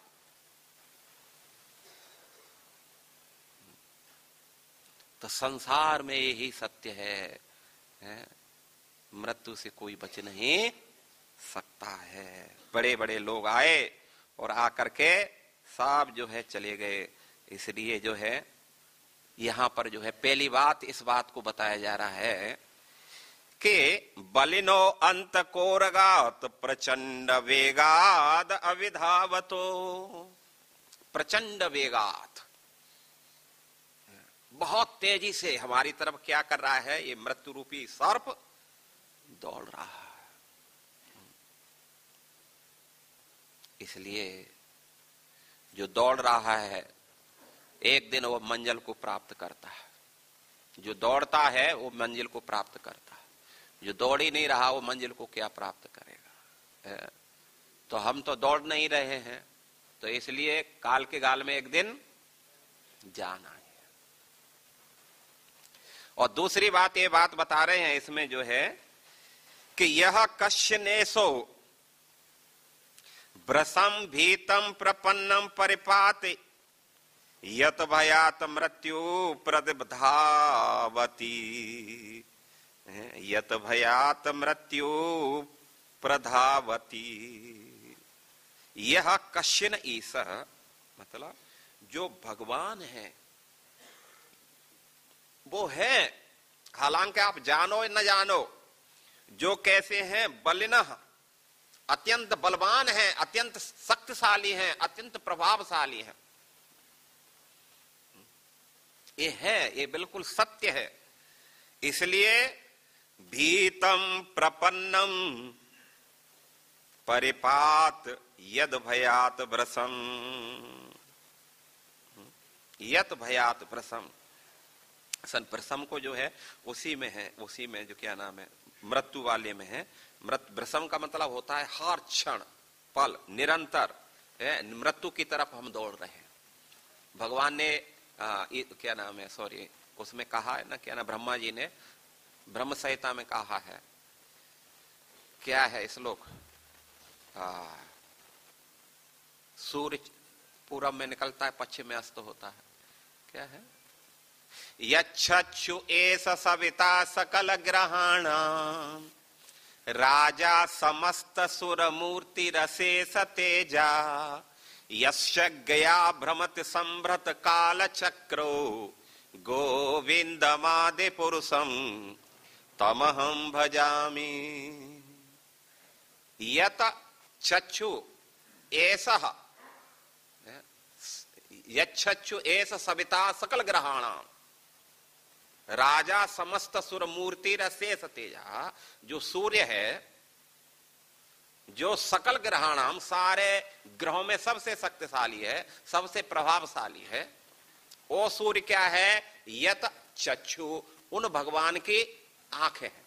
तो संसार में यही सत्य है, मृत्यु से कोई बच नहीं सकता है। बड़े बड़े लोग आए और आकर के सब जो है चले गए। इसलिए जो है यहां पर जो है पहली बात इस बात को बताया जा रहा है कि बलिनो अंत कोरगात प्रचंड वेगाद अविधावतो। प्रचंड वेगात, बहुत तेजी से हमारी तरफ क्या कर रहा है? ये मृत्यु रूपी सर्प दौड़ रहा है। इसलिए जो दौड़ रहा है एक दिन वो मंजिल को प्राप्त करता है। जो दौड़ता है वो मंजिल को प्राप्त करता है, जो दौड़ ही नहीं रहा वो मंजिल को क्या प्राप्त करेगा? तो हम तो दौड़ नहीं रहे हैं, तो इसलिए काल के गाल में एक दिन जाना है। और दूसरी बात ये बात बता रहे हैं इसमें जो है कि यह कश्यनेशो भ्रसम भीतम प्रपन्नम परिपात यत भयात मृत्यु प्रधावती। यत भयात मृत्यु प्रधावती। यह कश्यन ईश, मतलब जो भगवान है वो है, हालांकि आप जानो न जानो, जो कैसे हैं बलिनः, अत्यंत बलवान है, अत्यंत शक्तिशाली है, अत्यंत प्रभावशाली है। ये है, ये बिल्कुल सत्य है। इसलिए भीतम प्रपन्नम परिपात यद भयात व्रसम। यत भयात व्रसम, प्रसम को जो है उसी में है, उसी में जो क्या नाम है मृत्यु वाले में है। व्रसम का मतलब होता है हर क्षण पल निरंतर मृत्यु की तरफ हम दौड़ रहे हैं। भगवान ने क्या नाम है, सॉरी, उसमें कहा है ना, क्या ना, ब्रह्मा जी ने ब्रह्म संहिता में कहा है, क्या है श्लोक? सूर्य पूरब में निकलता है, पश्चिम में अस्त होता है। क्या है? यच्छु एष सविता सकल ग्रहाणाम राजा समस्त सुर मूर्ति रसेश तेजा यस्य गया भ्रमत संभ्रत काल चक्रो गोविंदमादि पुरुषम तमहं भजामि। यत चक्षु एषः, यच्छु एष सविता सकल ग्रहाणाम राजा समस्त सुर मूर्ति रसेश तेजा। जो सूर्य है, जो सकल ग्रहाणाम, सारे ग्रहों में सबसे शक्तिशाली है, सबसे प्रभावशाली है, वो सूर्य क्या है? यत चक्षु, उन भगवान की आंखें हैं।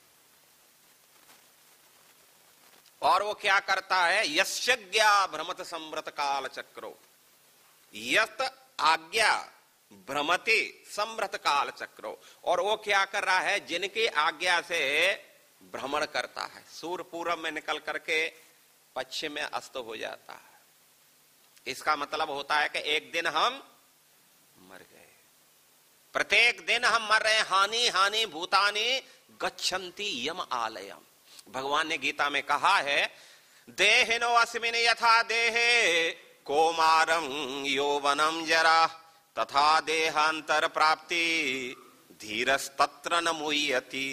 और वो क्या करता है, यस्यज्ञा भ्रमत संव्रत काल चक्रो, यत आज्ञा भ्रमति संव्रत काल चक्रो। और वो क्या कर रहा है, जिनकी आज्ञा से भ्रमण करता है। सूर्य पूरब में निकल करके पश्चिम में अस्त हो जाता है। इसका मतलब होता है कि एक दिन हम मर गए, प्रत्येक दिन हम मर रहे हैं। हानि हानि भूतानि गच्छन्ति यम आलयम। भगवान ने गीता में कहा है, देहिनो अस्मिन् यथा देहे कौमारं यौवनं जरा तथा देहांतर प्राप्ति धीरस्तत्र न मुह्यति।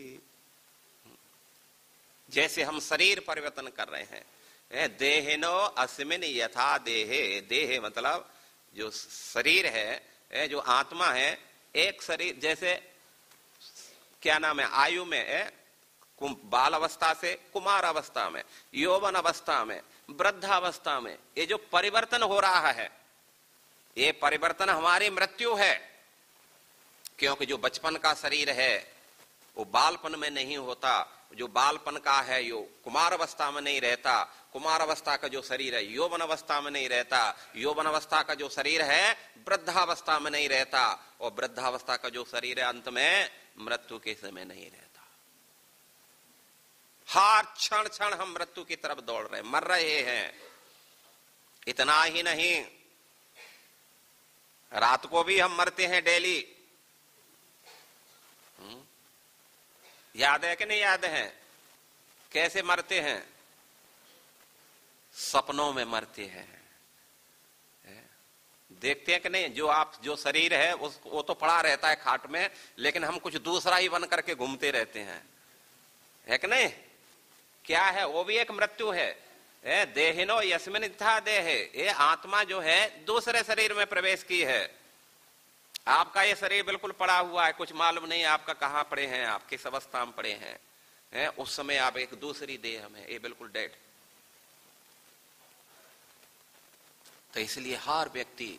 जैसे हम शरीर परिवर्तन कर रहे हैं, देहिनो अस्मिन् यथा देहे, देह मतलब जो शरीर है, जो आत्मा है, एक शरीर जैसे क्या नाम है, आयु में बाल अवस्था से कुमार अवस्था में, यौवन अवस्था में, वृद्धावस्था में, ये जो परिवर्तन हो रहा है, ये परिवर्तन हमारी मृत्यु है। क्योंकि जो बचपन का शरीर है वो बालपन में नहीं होता, जो बालपन का है यो कुमार अवस्था में नहीं रहता, कुमार अवस्था का जो शरीर है यौवन अवस्था में नहीं रहता, यौवन अवस्था का जो शरीर है वृद्धावस्था में नहीं रहता, और वृद्धावस्था का जो शरीर है अंत में मृत्यु के समय नहीं रहता। हर क्षण क्षण हम मृत्यु की तरफ दौड़ रहे, मर रहे हैं। इतना ही नहीं, रात को भी हम मरते हैं डेली। याद है कि नहीं याद है? कैसे मरते हैं? सपनों में मरते हैं। देखते हैं कि नहीं, जो शरीर है वो तो पड़ा रहता है खाट में, लेकिन हम कुछ दूसरा ही बन करके घूमते रहते हैं, है कि नहीं? क्या है? वो भी एक मृत्यु है। देहिनो यस्मिन् यथा देहे, ये आत्मा जो है दूसरे शरीर में प्रवेश की है। आपका ये शरीर बिल्कुल पड़ा हुआ है, कुछ मालूम नहीं आपका कहां पड़े हैं, आप किस अवस्था में पड़े हैं। उस समय आप एक दूसरी देह में, ये बिल्कुल डेड। तो इसलिए हर व्यक्ति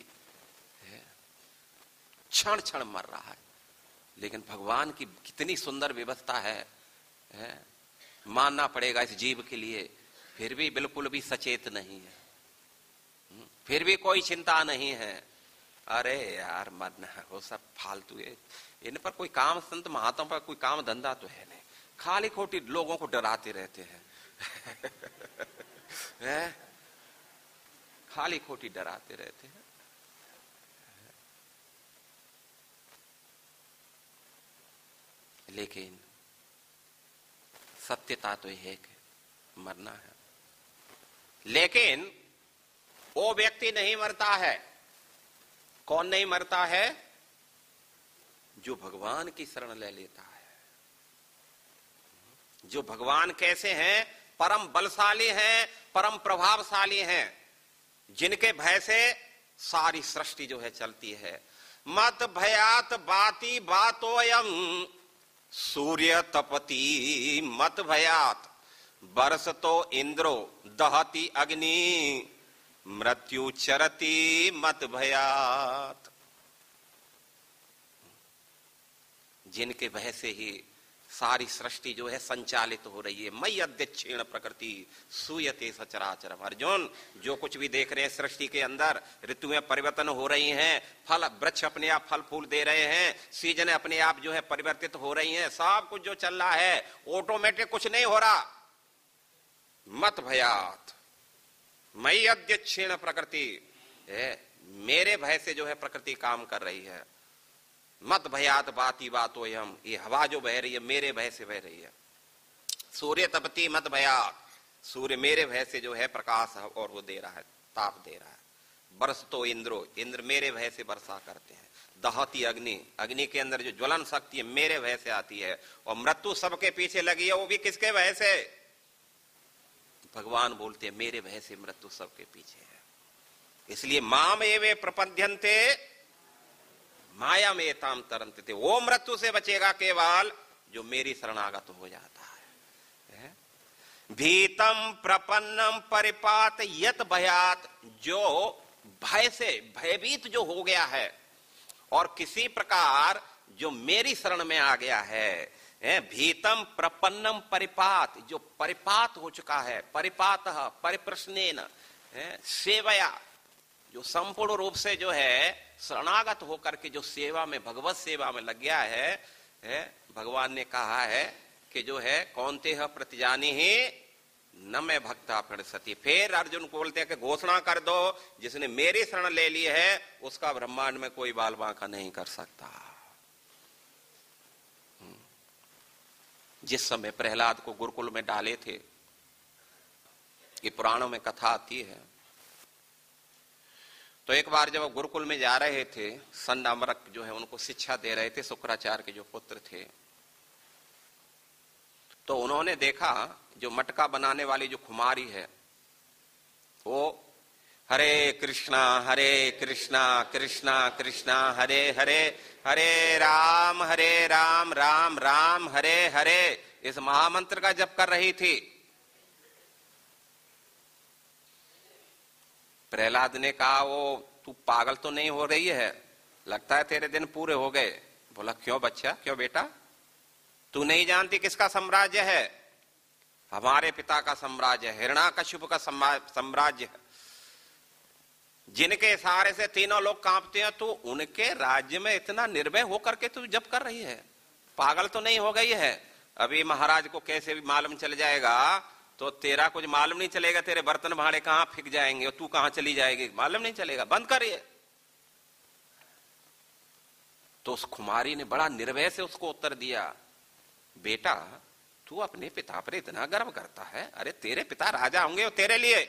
क्षण क्षण मर रहा है। लेकिन भगवान की कितनी सुंदर व्यवस्था है, मानना पड़ेगा इस जीव के लिए। फिर भी बिल्कुल भी सचेत नहीं है, फिर भी कोई चिंता नहीं है। अरे यार मरना है, वो सब फालतू है, इन पर कोई काम, संत महात्मा पर कोई काम धंधा तो है नहीं, खाली खोटी लोगों को डराते रहते हैं। खाली खोटी डराते रहते हैं। लेकिन सत्यता तो यह है कि मरना है। लेकिन वो व्यक्ति नहीं मरता है। कौन नहीं मरता है? जो भगवान की शरण ले लेता है। जो भगवान कैसे हैं? परम बलशाली हैं, परम प्रभावशाली हैं, जिनके भय से सारी सृष्टि जो है चलती है। मत भयात बाती बातोयम सूर्य तपति मत भयात बरसतो इंद्रो दहति अग्नि मृत्यु चरति मत भयात। जिनके भय से ही सारी सृष्टि जो है संचालित हो रही है। मयि अद्य क्षीण प्रकृति सूयते सचराचरम। अर्जुन, जो कुछ भी देख रहे हैं सृष्टि के अंदर, ऋतुएं परिवर्तन हो रही हैं, फल वृक्ष अपने आप फल फूल दे रहे हैं, सीजन अपने आप जो है परिवर्तित हो रही हैं, सब कुछ जो चल रहा है ऑटोमेटिक कुछ नहीं हो रहा। मत भयात मयि अद्य क्षीण प्रकृति, मेरे भय से जो है प्रकृति काम कर रही है। मत भयात बाती बातोयम, ये हवा जो बह रही है मेरे भय से बह रही है। सूर्य तपति मत भयात, सूर्य मेरे भय से जो है प्रकाश और वो दे रहा है, ताप दे रहा है। बरसतो इंद्रो, इंद्र मेरे भय से वर्षा करते हैं। दहती अग्नि, अग्नि के अंदर जो ज्वलन शक्ति है मेरे भय से आती है। और मृत्यु सबके पीछे लगी है, वो भी किसके भय से? भगवान बोलते हैं मेरे भय से मृत्यु सबके पीछे है। इसलिए माम एवे प्रपद्यन्ते माया में ताम तरंते थे। वो मृत्यु से बचेगा केवल जो मेरी शरणागत हो जाता है। भीतम प्रपन्नम परिपात यत भयात, जो भय से भयभीत जो हो गया है और किसी प्रकार जो मेरी शरण में आ गया है, भीतम प्रपन्नम परिपात, जो परिपात हो चुका है, परिपात परिप्रश्नेन सेवया, जो संपूर्ण रूप से जो है शरणागत होकर के जो सेवा में, भगवत सेवा में लग गया है, भगवान ने कहा है कि जो है कौनते प्रतिजानी ही न मैं भक्ता प्रणसती। फिर अर्जुन को बोलते हैं कि घोषणा कर दो, जिसने मेरी शरण ले ली है उसका ब्रह्मांड में कोई बाल बांका नहीं कर सकता। जिस समय प्रहलाद को गुरुकुल में डाले थे, ये पुराणों में कथा आती है, तो एक बार जब गुरुकुल में जा रहे थे, संडामरक जो है उनको शिक्षा दे रहे थे, शुक्राचार्य के जो पुत्र थे, तो उन्होंने देखा जो मटका बनाने वाली जो खुमारी है वो हरे कृष्णा कृष्णा कृष्णा हरे हरे, हरे राम राम राम हरे हरे, इस महामंत्र का जप कर रही थी। प्रहलाद ने कहा, वो तू पागल तो नहीं हो रही है, लगता है तेरे दिन पूरे हो गए। बोला क्यों बच्चा, क्यों बेटा, तू नहीं जानती किसका साम्राज्य है? हमारे पिता का साम्राज्य है, हिरण्याकश्यप का साम्राज्य है, जिनके इशारे से तीनों लोग कांपते हैं, तो उनके राज्य में इतना निर्भय होकर के तू जप कर रही है, पागल तो नहीं हो गई है? अभी महाराज को कैसे भी मालूम चल जाएगा तो तेरा कुछ मालूम नहीं चलेगा, तेरे बर्तन भाड़े कहां फिक जाएंगे और तू कहां चली जाएगी, मालूम नहीं चलेगा, बंद करिए। तो उस कुमारी ने बड़ा निर्भय से उसको उत्तर दिया, बेटा तू अपने पिता पर इतना गर्व करता है, अरे तेरे पिता राजा होंगे और तेरे लिए,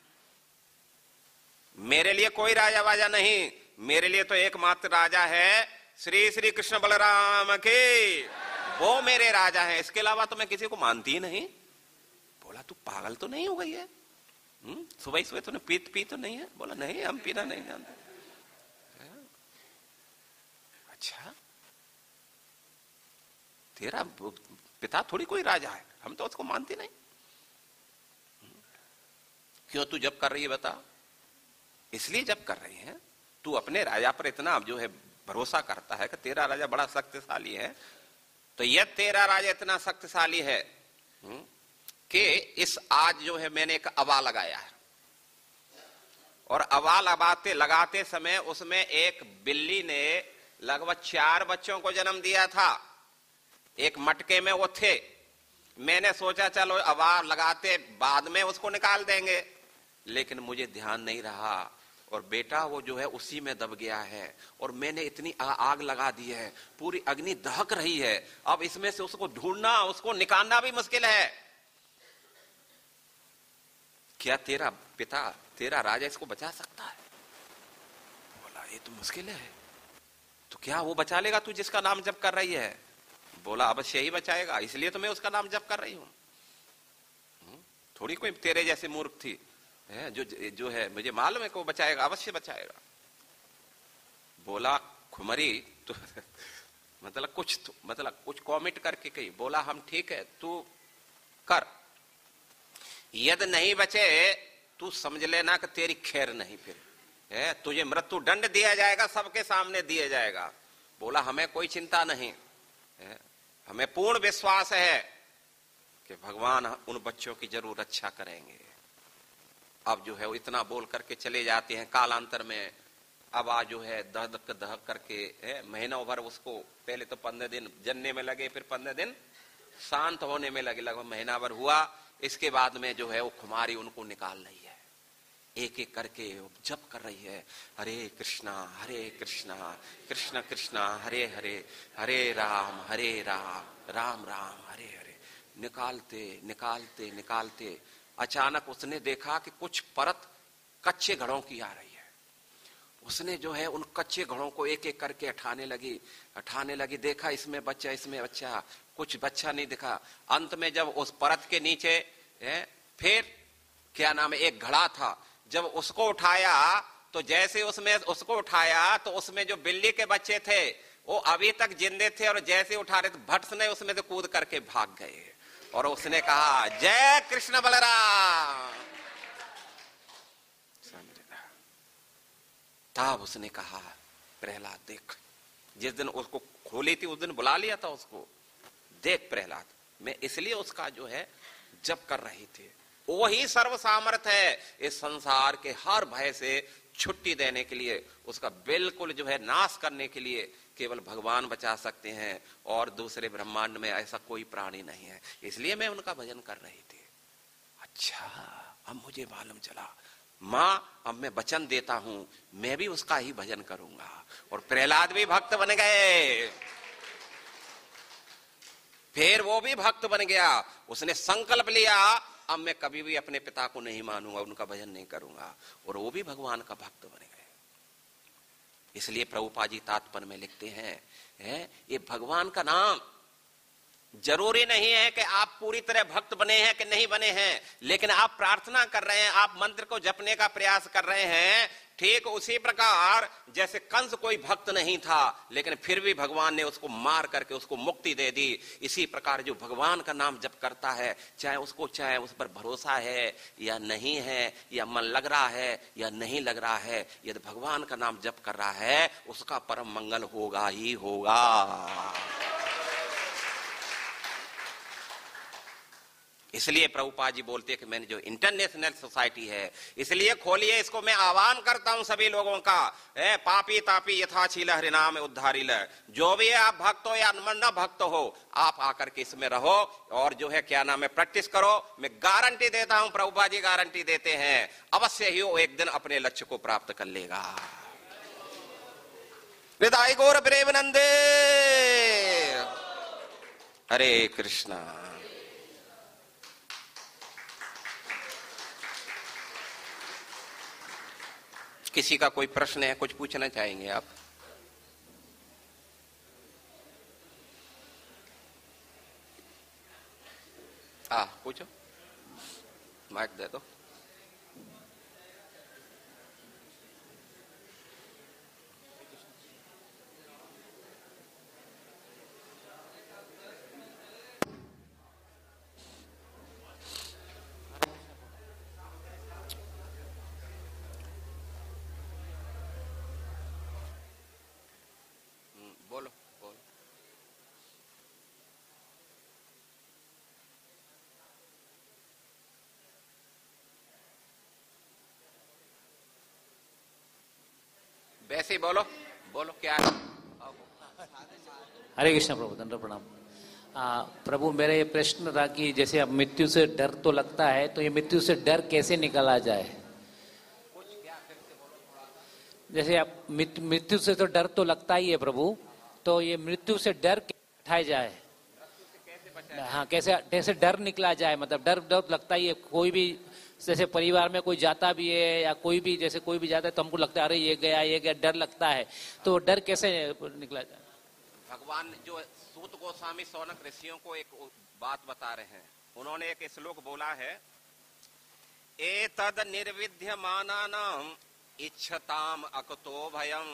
मेरे लिए कोई राजा वाजा नहीं, मेरे लिए तो एकमात्र राजा है श्री श्री कृष्ण बलराम के, वो मेरे राजा है, इसके अलावा तो मैं किसी को मानती ही नहीं। बोला तू पागल तो नहीं हो गई है? सुबह सुबह तूने पी तो नहीं है? बोला नहीं, हम पीना नहीं जानते। अच्छा, तेरा पिता थोड़ी कोई राजा है, हम तो उसको मानते नहीं। क्यों तू जब कर रही है बता? इसलिए जब कर रही है, तू अपने राजा पर इतना जो है भरोसा करता है कि तेरा राजा बड़ा शक्तिशाली है, तो यह तेरा राजा इतना शक्तिशाली है कि इस आज जो है मैंने एक अवा लगाया है, और अवा लगाते समय उसमें एक बिल्ली ने लगभग 4 बच्चों को जन्म दिया था, एक मटके में वो थे। मैंने सोचा चलो अवा लगाते बाद में उसको निकाल देंगे, लेकिन मुझे ध्यान नहीं रहा और बेटा वो जो है उसी में दब गया है, और मैंने इतनी आग लगा दी है, पूरी अग्नि दहक रही है, अब इसमें से उसको ढूंढना, उसको निकालना भी मुश्किल है। क्या तेरा पिता, तेरा राजा इसको बचा सकता है? बोला ये तो मुश्किल है। तो क्या वो बचा लेगा तू जिसका नाम जप कर रही है? बोला अवश्य ही बचाएगा, इसलिए तो मैं उसका नाम जप कर रही हूं, थोड़ी कोई तेरे जैसे मूर्ख थी है जो है, मुझे मालूम है कि वो बचाएगा, अवश्य बचाएगा। बोला खुमरी तो मतलब कुछ कॉमेंट करके कही, बोला हम ठीक है तू कर, यदि नहीं बचे तू समझ लेना कि तेरी खैर नहीं, फिर है तुझे मृत्यु दंड दिया जाएगा, सबके सामने दिया जाएगा। बोला हमें कोई चिंता नहीं है, हमें पूर्ण विश्वास है कि भगवान उन बच्चों की जरूर रक्षा करेंगे। अब जो है वो इतना बोल करके चले जाते हैं। कालांतर में अब आज जो है दहक दहक करके महीनों भर उसको, पहले तो 15 दिन जनने में लगे, फिर 15 दिन शांत होने में लगे, लगभग महीना भर हुआ। इसके बाद में जो है वो खुमारी उनको निकाल रही है, एक एक करके जप कर रही है, हरे कृष्णा कृष्ण कृष्णा हरे हरे, हरे राम राम राम हरे हरे। निकालते निकालते निकालते अचानक उसने देखा कि कुछ परत कच्चे घड़ों की आ रही है। उसने जो है उन कच्चे घड़ों को एक एक करके हटाने लगी, देखा इसमें बच्चा, कुछ बच्चा नहीं दिखा। अंत में जब उस परत के नीचे फिर क्या नाम है एक घड़ा था, जब उसको उठाया तो जैसे उसमें उसको उठाया तो उसमें जो बिल्ली के बच्चे थे वो अभी तक जिंदे थे, और जैसे उठा रहे तो भट्ट ने उसमें से कूद करके भाग गए, और उसने कहा जय कृष्ण बलराम। तब उसने कहा प्रहलाद देख, जिस दिन उसको खोली थी उस दिन बुला लिया था उसको, देख प्रहलाद, मैं इसलिए उसका जो है जप कर रही थी। वो ही सर्व सामर्थ है इस संसार के हर भय से छुट्टी देने के लिए, उसका बिल्कुल जो है नाश करने के लिए केवल भगवान बचा सकते हैं, और दूसरे ब्रह्मांड में ऐसा कोई प्राणी नहीं है। इसलिए मैं उनका भजन कर रही थी। अच्छा, अब मुझे मालूम चला, माँ अब मैं वचन देता हूं, मैं भी उसका ही भजन करूंगा। और प्रहलाद भी भक्त बन गए, फिर वो भी भक्त बन गया। उसने संकल्प लिया, अब मैं कभी भी अपने पिता को नहीं मानूंगा, उनका भजन नहीं करूंगा, और वो भी भगवान का भक्त बन गए। इसलिए प्रभुपाद जी तात्पर्य में लिखते हैं, ये भगवान का नाम जरूरी नहीं है कि आप पूरी तरह भक्त बने हैं कि नहीं बने हैं, लेकिन आप प्रार्थना कर रहे हैं, आप मंत्र को जपने का प्रयास कर रहे हैं। ठीक उसी प्रकार जैसे कंस कोई भक्त नहीं था, लेकिन फिर भी भगवान ने उसको मार करके उसको मुक्ति दे दी। इसी प्रकार जो भगवान का नाम जप करता है, चाहे उस पर भरोसा है या नहीं है, या मन लग रहा है या नहीं लग रहा है, यदि भगवान का नाम जप कर रहा है, उसका परम मंगल होगा ही होगा। इसलिए प्रभुपाद जी बोलते हैं कि मैंने जो इंटरनेशनल सोसाइटी है, इसलिए खोलिए इसको। मैं आह्वान करता हूं सभी लोगों का, पापी तापी यथाशील हरिनाम उद्धारिल, जो भी है आप भक्त हो या न भक्त हो, आप आकर के इसमें रहो और जो है क्या नाम है प्रैक्टिस करो। मैं गारंटी देता हूं, प्रभुपाद जी गारंटी देते हैं, अवश्य ही वो एक दिन अपने लक्ष्य को प्राप्त कर लेगा। विदाई गौर प्रेमानंदे, हरे कृष्णा। किसी का कोई प्रश्न है, कुछ पूछना चाहेंगे आप? पूछो, माइक दे दो। बोलो बोलो। वैसे बोलो बोलो, क्या है? हरे कृष्ण प्रभु, दंड प्रणाम। प्रभु, मेरा ये प्रश्न था कि जैसे अब मृत्यु से डर तो लगता है, तो ये मृत्यु से डर कैसे निकाला जाए? जैसे अब मृत्यु से तो डर तो लगता ही है प्रभु, तो ये मृत्यु से डर कैसे हटाया जाए? हाँ, कैसे डर निकला जाए? मतलब डर लगता ही है, कोई भी जैसे परिवार में कोई जाता भी है या कोई भी जैसे कोई भी जाता है तो हमको लगता है अरे ये गया, डर लगता है। तो डर कैसे निकला जाए? भगवान जो सूत गोस्वामी शौनक ऋषियों को एक बात बता रहे हैं, उन्होंने एक श्लोक बोला है, एतद निर्विद्यमानानाम इच्छताम अकुतो भयम।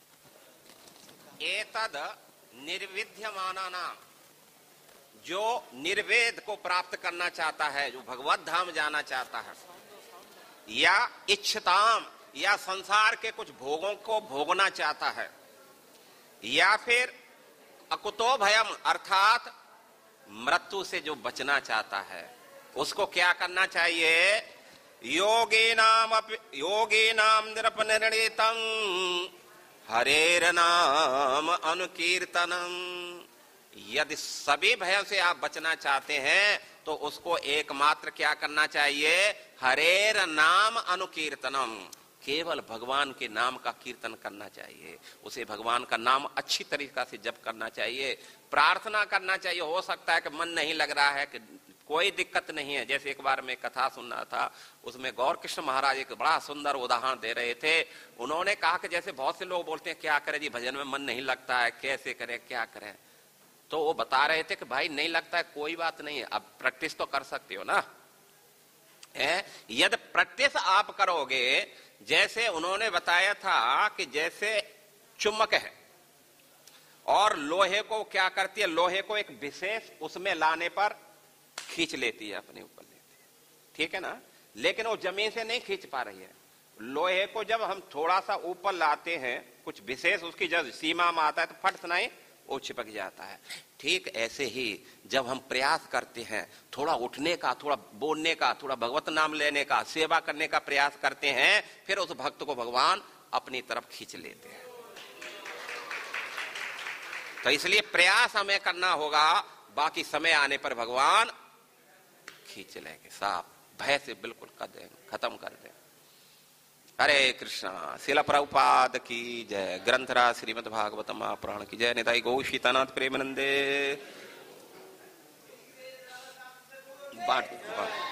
एतद निर्विद्यमानानाम, जो निर्वेद को प्राप्त करना चाहता है, जो भगवत धाम जाना चाहता है, या इच्छताम, या संसार के कुछ भोगों को भोगना चाहता है, या फिर अकुतो भयम अर्थात मृत्यु से जो बचना चाहता है, उसको क्या करना चाहिए? योगीनाम निरपनिर्णीतम हरेर नाम अनुकीर्तनम। यदि सभी भयों से आप बचना चाहते हैं तो उसको एकमात्र क्या करना चाहिए? हरेर नाम अनुकीर्तनम, केवल भगवान के नाम का कीर्तन करना चाहिए। उसे भगवान का नाम अच्छी तरीका से जप करना चाहिए, प्रार्थना करना चाहिए। हो सकता है कि मन नहीं लग रहा है, कि कोई दिक्कत नहीं है। जैसे एक बार मैं कथा सुन रहा था, उसमें गौर कृष्ण महाराज एक बड़ा सुंदर उदाहरण दे रहे थे। उन्होंने कहा कि जैसे बहुत से लोग बोलते हैं क्या करें जी, भजन में मन नहीं लगता है, कैसे करें, क्या करें? तो वो बता रहे थे कि भाई नहीं लगता है, कोई बात नहीं है, अब प्रैक्टिस तो कर सकते हो ना। यदि प्रैक्टिस आप करोगे, जैसे उन्होंने बताया था कि जैसे चुम्बक है और लोहे को क्या करती है, लोहे को एक विशेष उसमें लाने पर खींच लेती है, अपने ऊपर लेती है, ठीक है ना। लेकिन वो जमीन से नहीं खींच पा रही है। लोहे को जब हम थोड़ा सा ऊपर लाते हैं, कुछ विशेष उसकी जब सीमा में आता है तो फट नहीं वो चिपक जाता है। ठीक ऐसे ही जब हम प्रयास करते हैं थोड़ा उठने का, थोड़ा बोलने का, थोड़ा भगवत नाम लेने का, सेवा करने का प्रयास करते हैं, फिर उस भक्त को भगवान अपनी तरफ खींच लेते हैं। तो इसलिए प्रयास हमें करना होगा, बाकी समय आने पर भगवान खींच लेंगे, साफ भय से बिल्कुल कर देंगे, खत्म कर देंगे। हरे कृष्णा। शिला प्रभुपाद की जय। ग्रंथराज श्रीमद् भागवतम महापुराण की जय। निताई गौ सीतानाथ प्रेमानंदे। बांट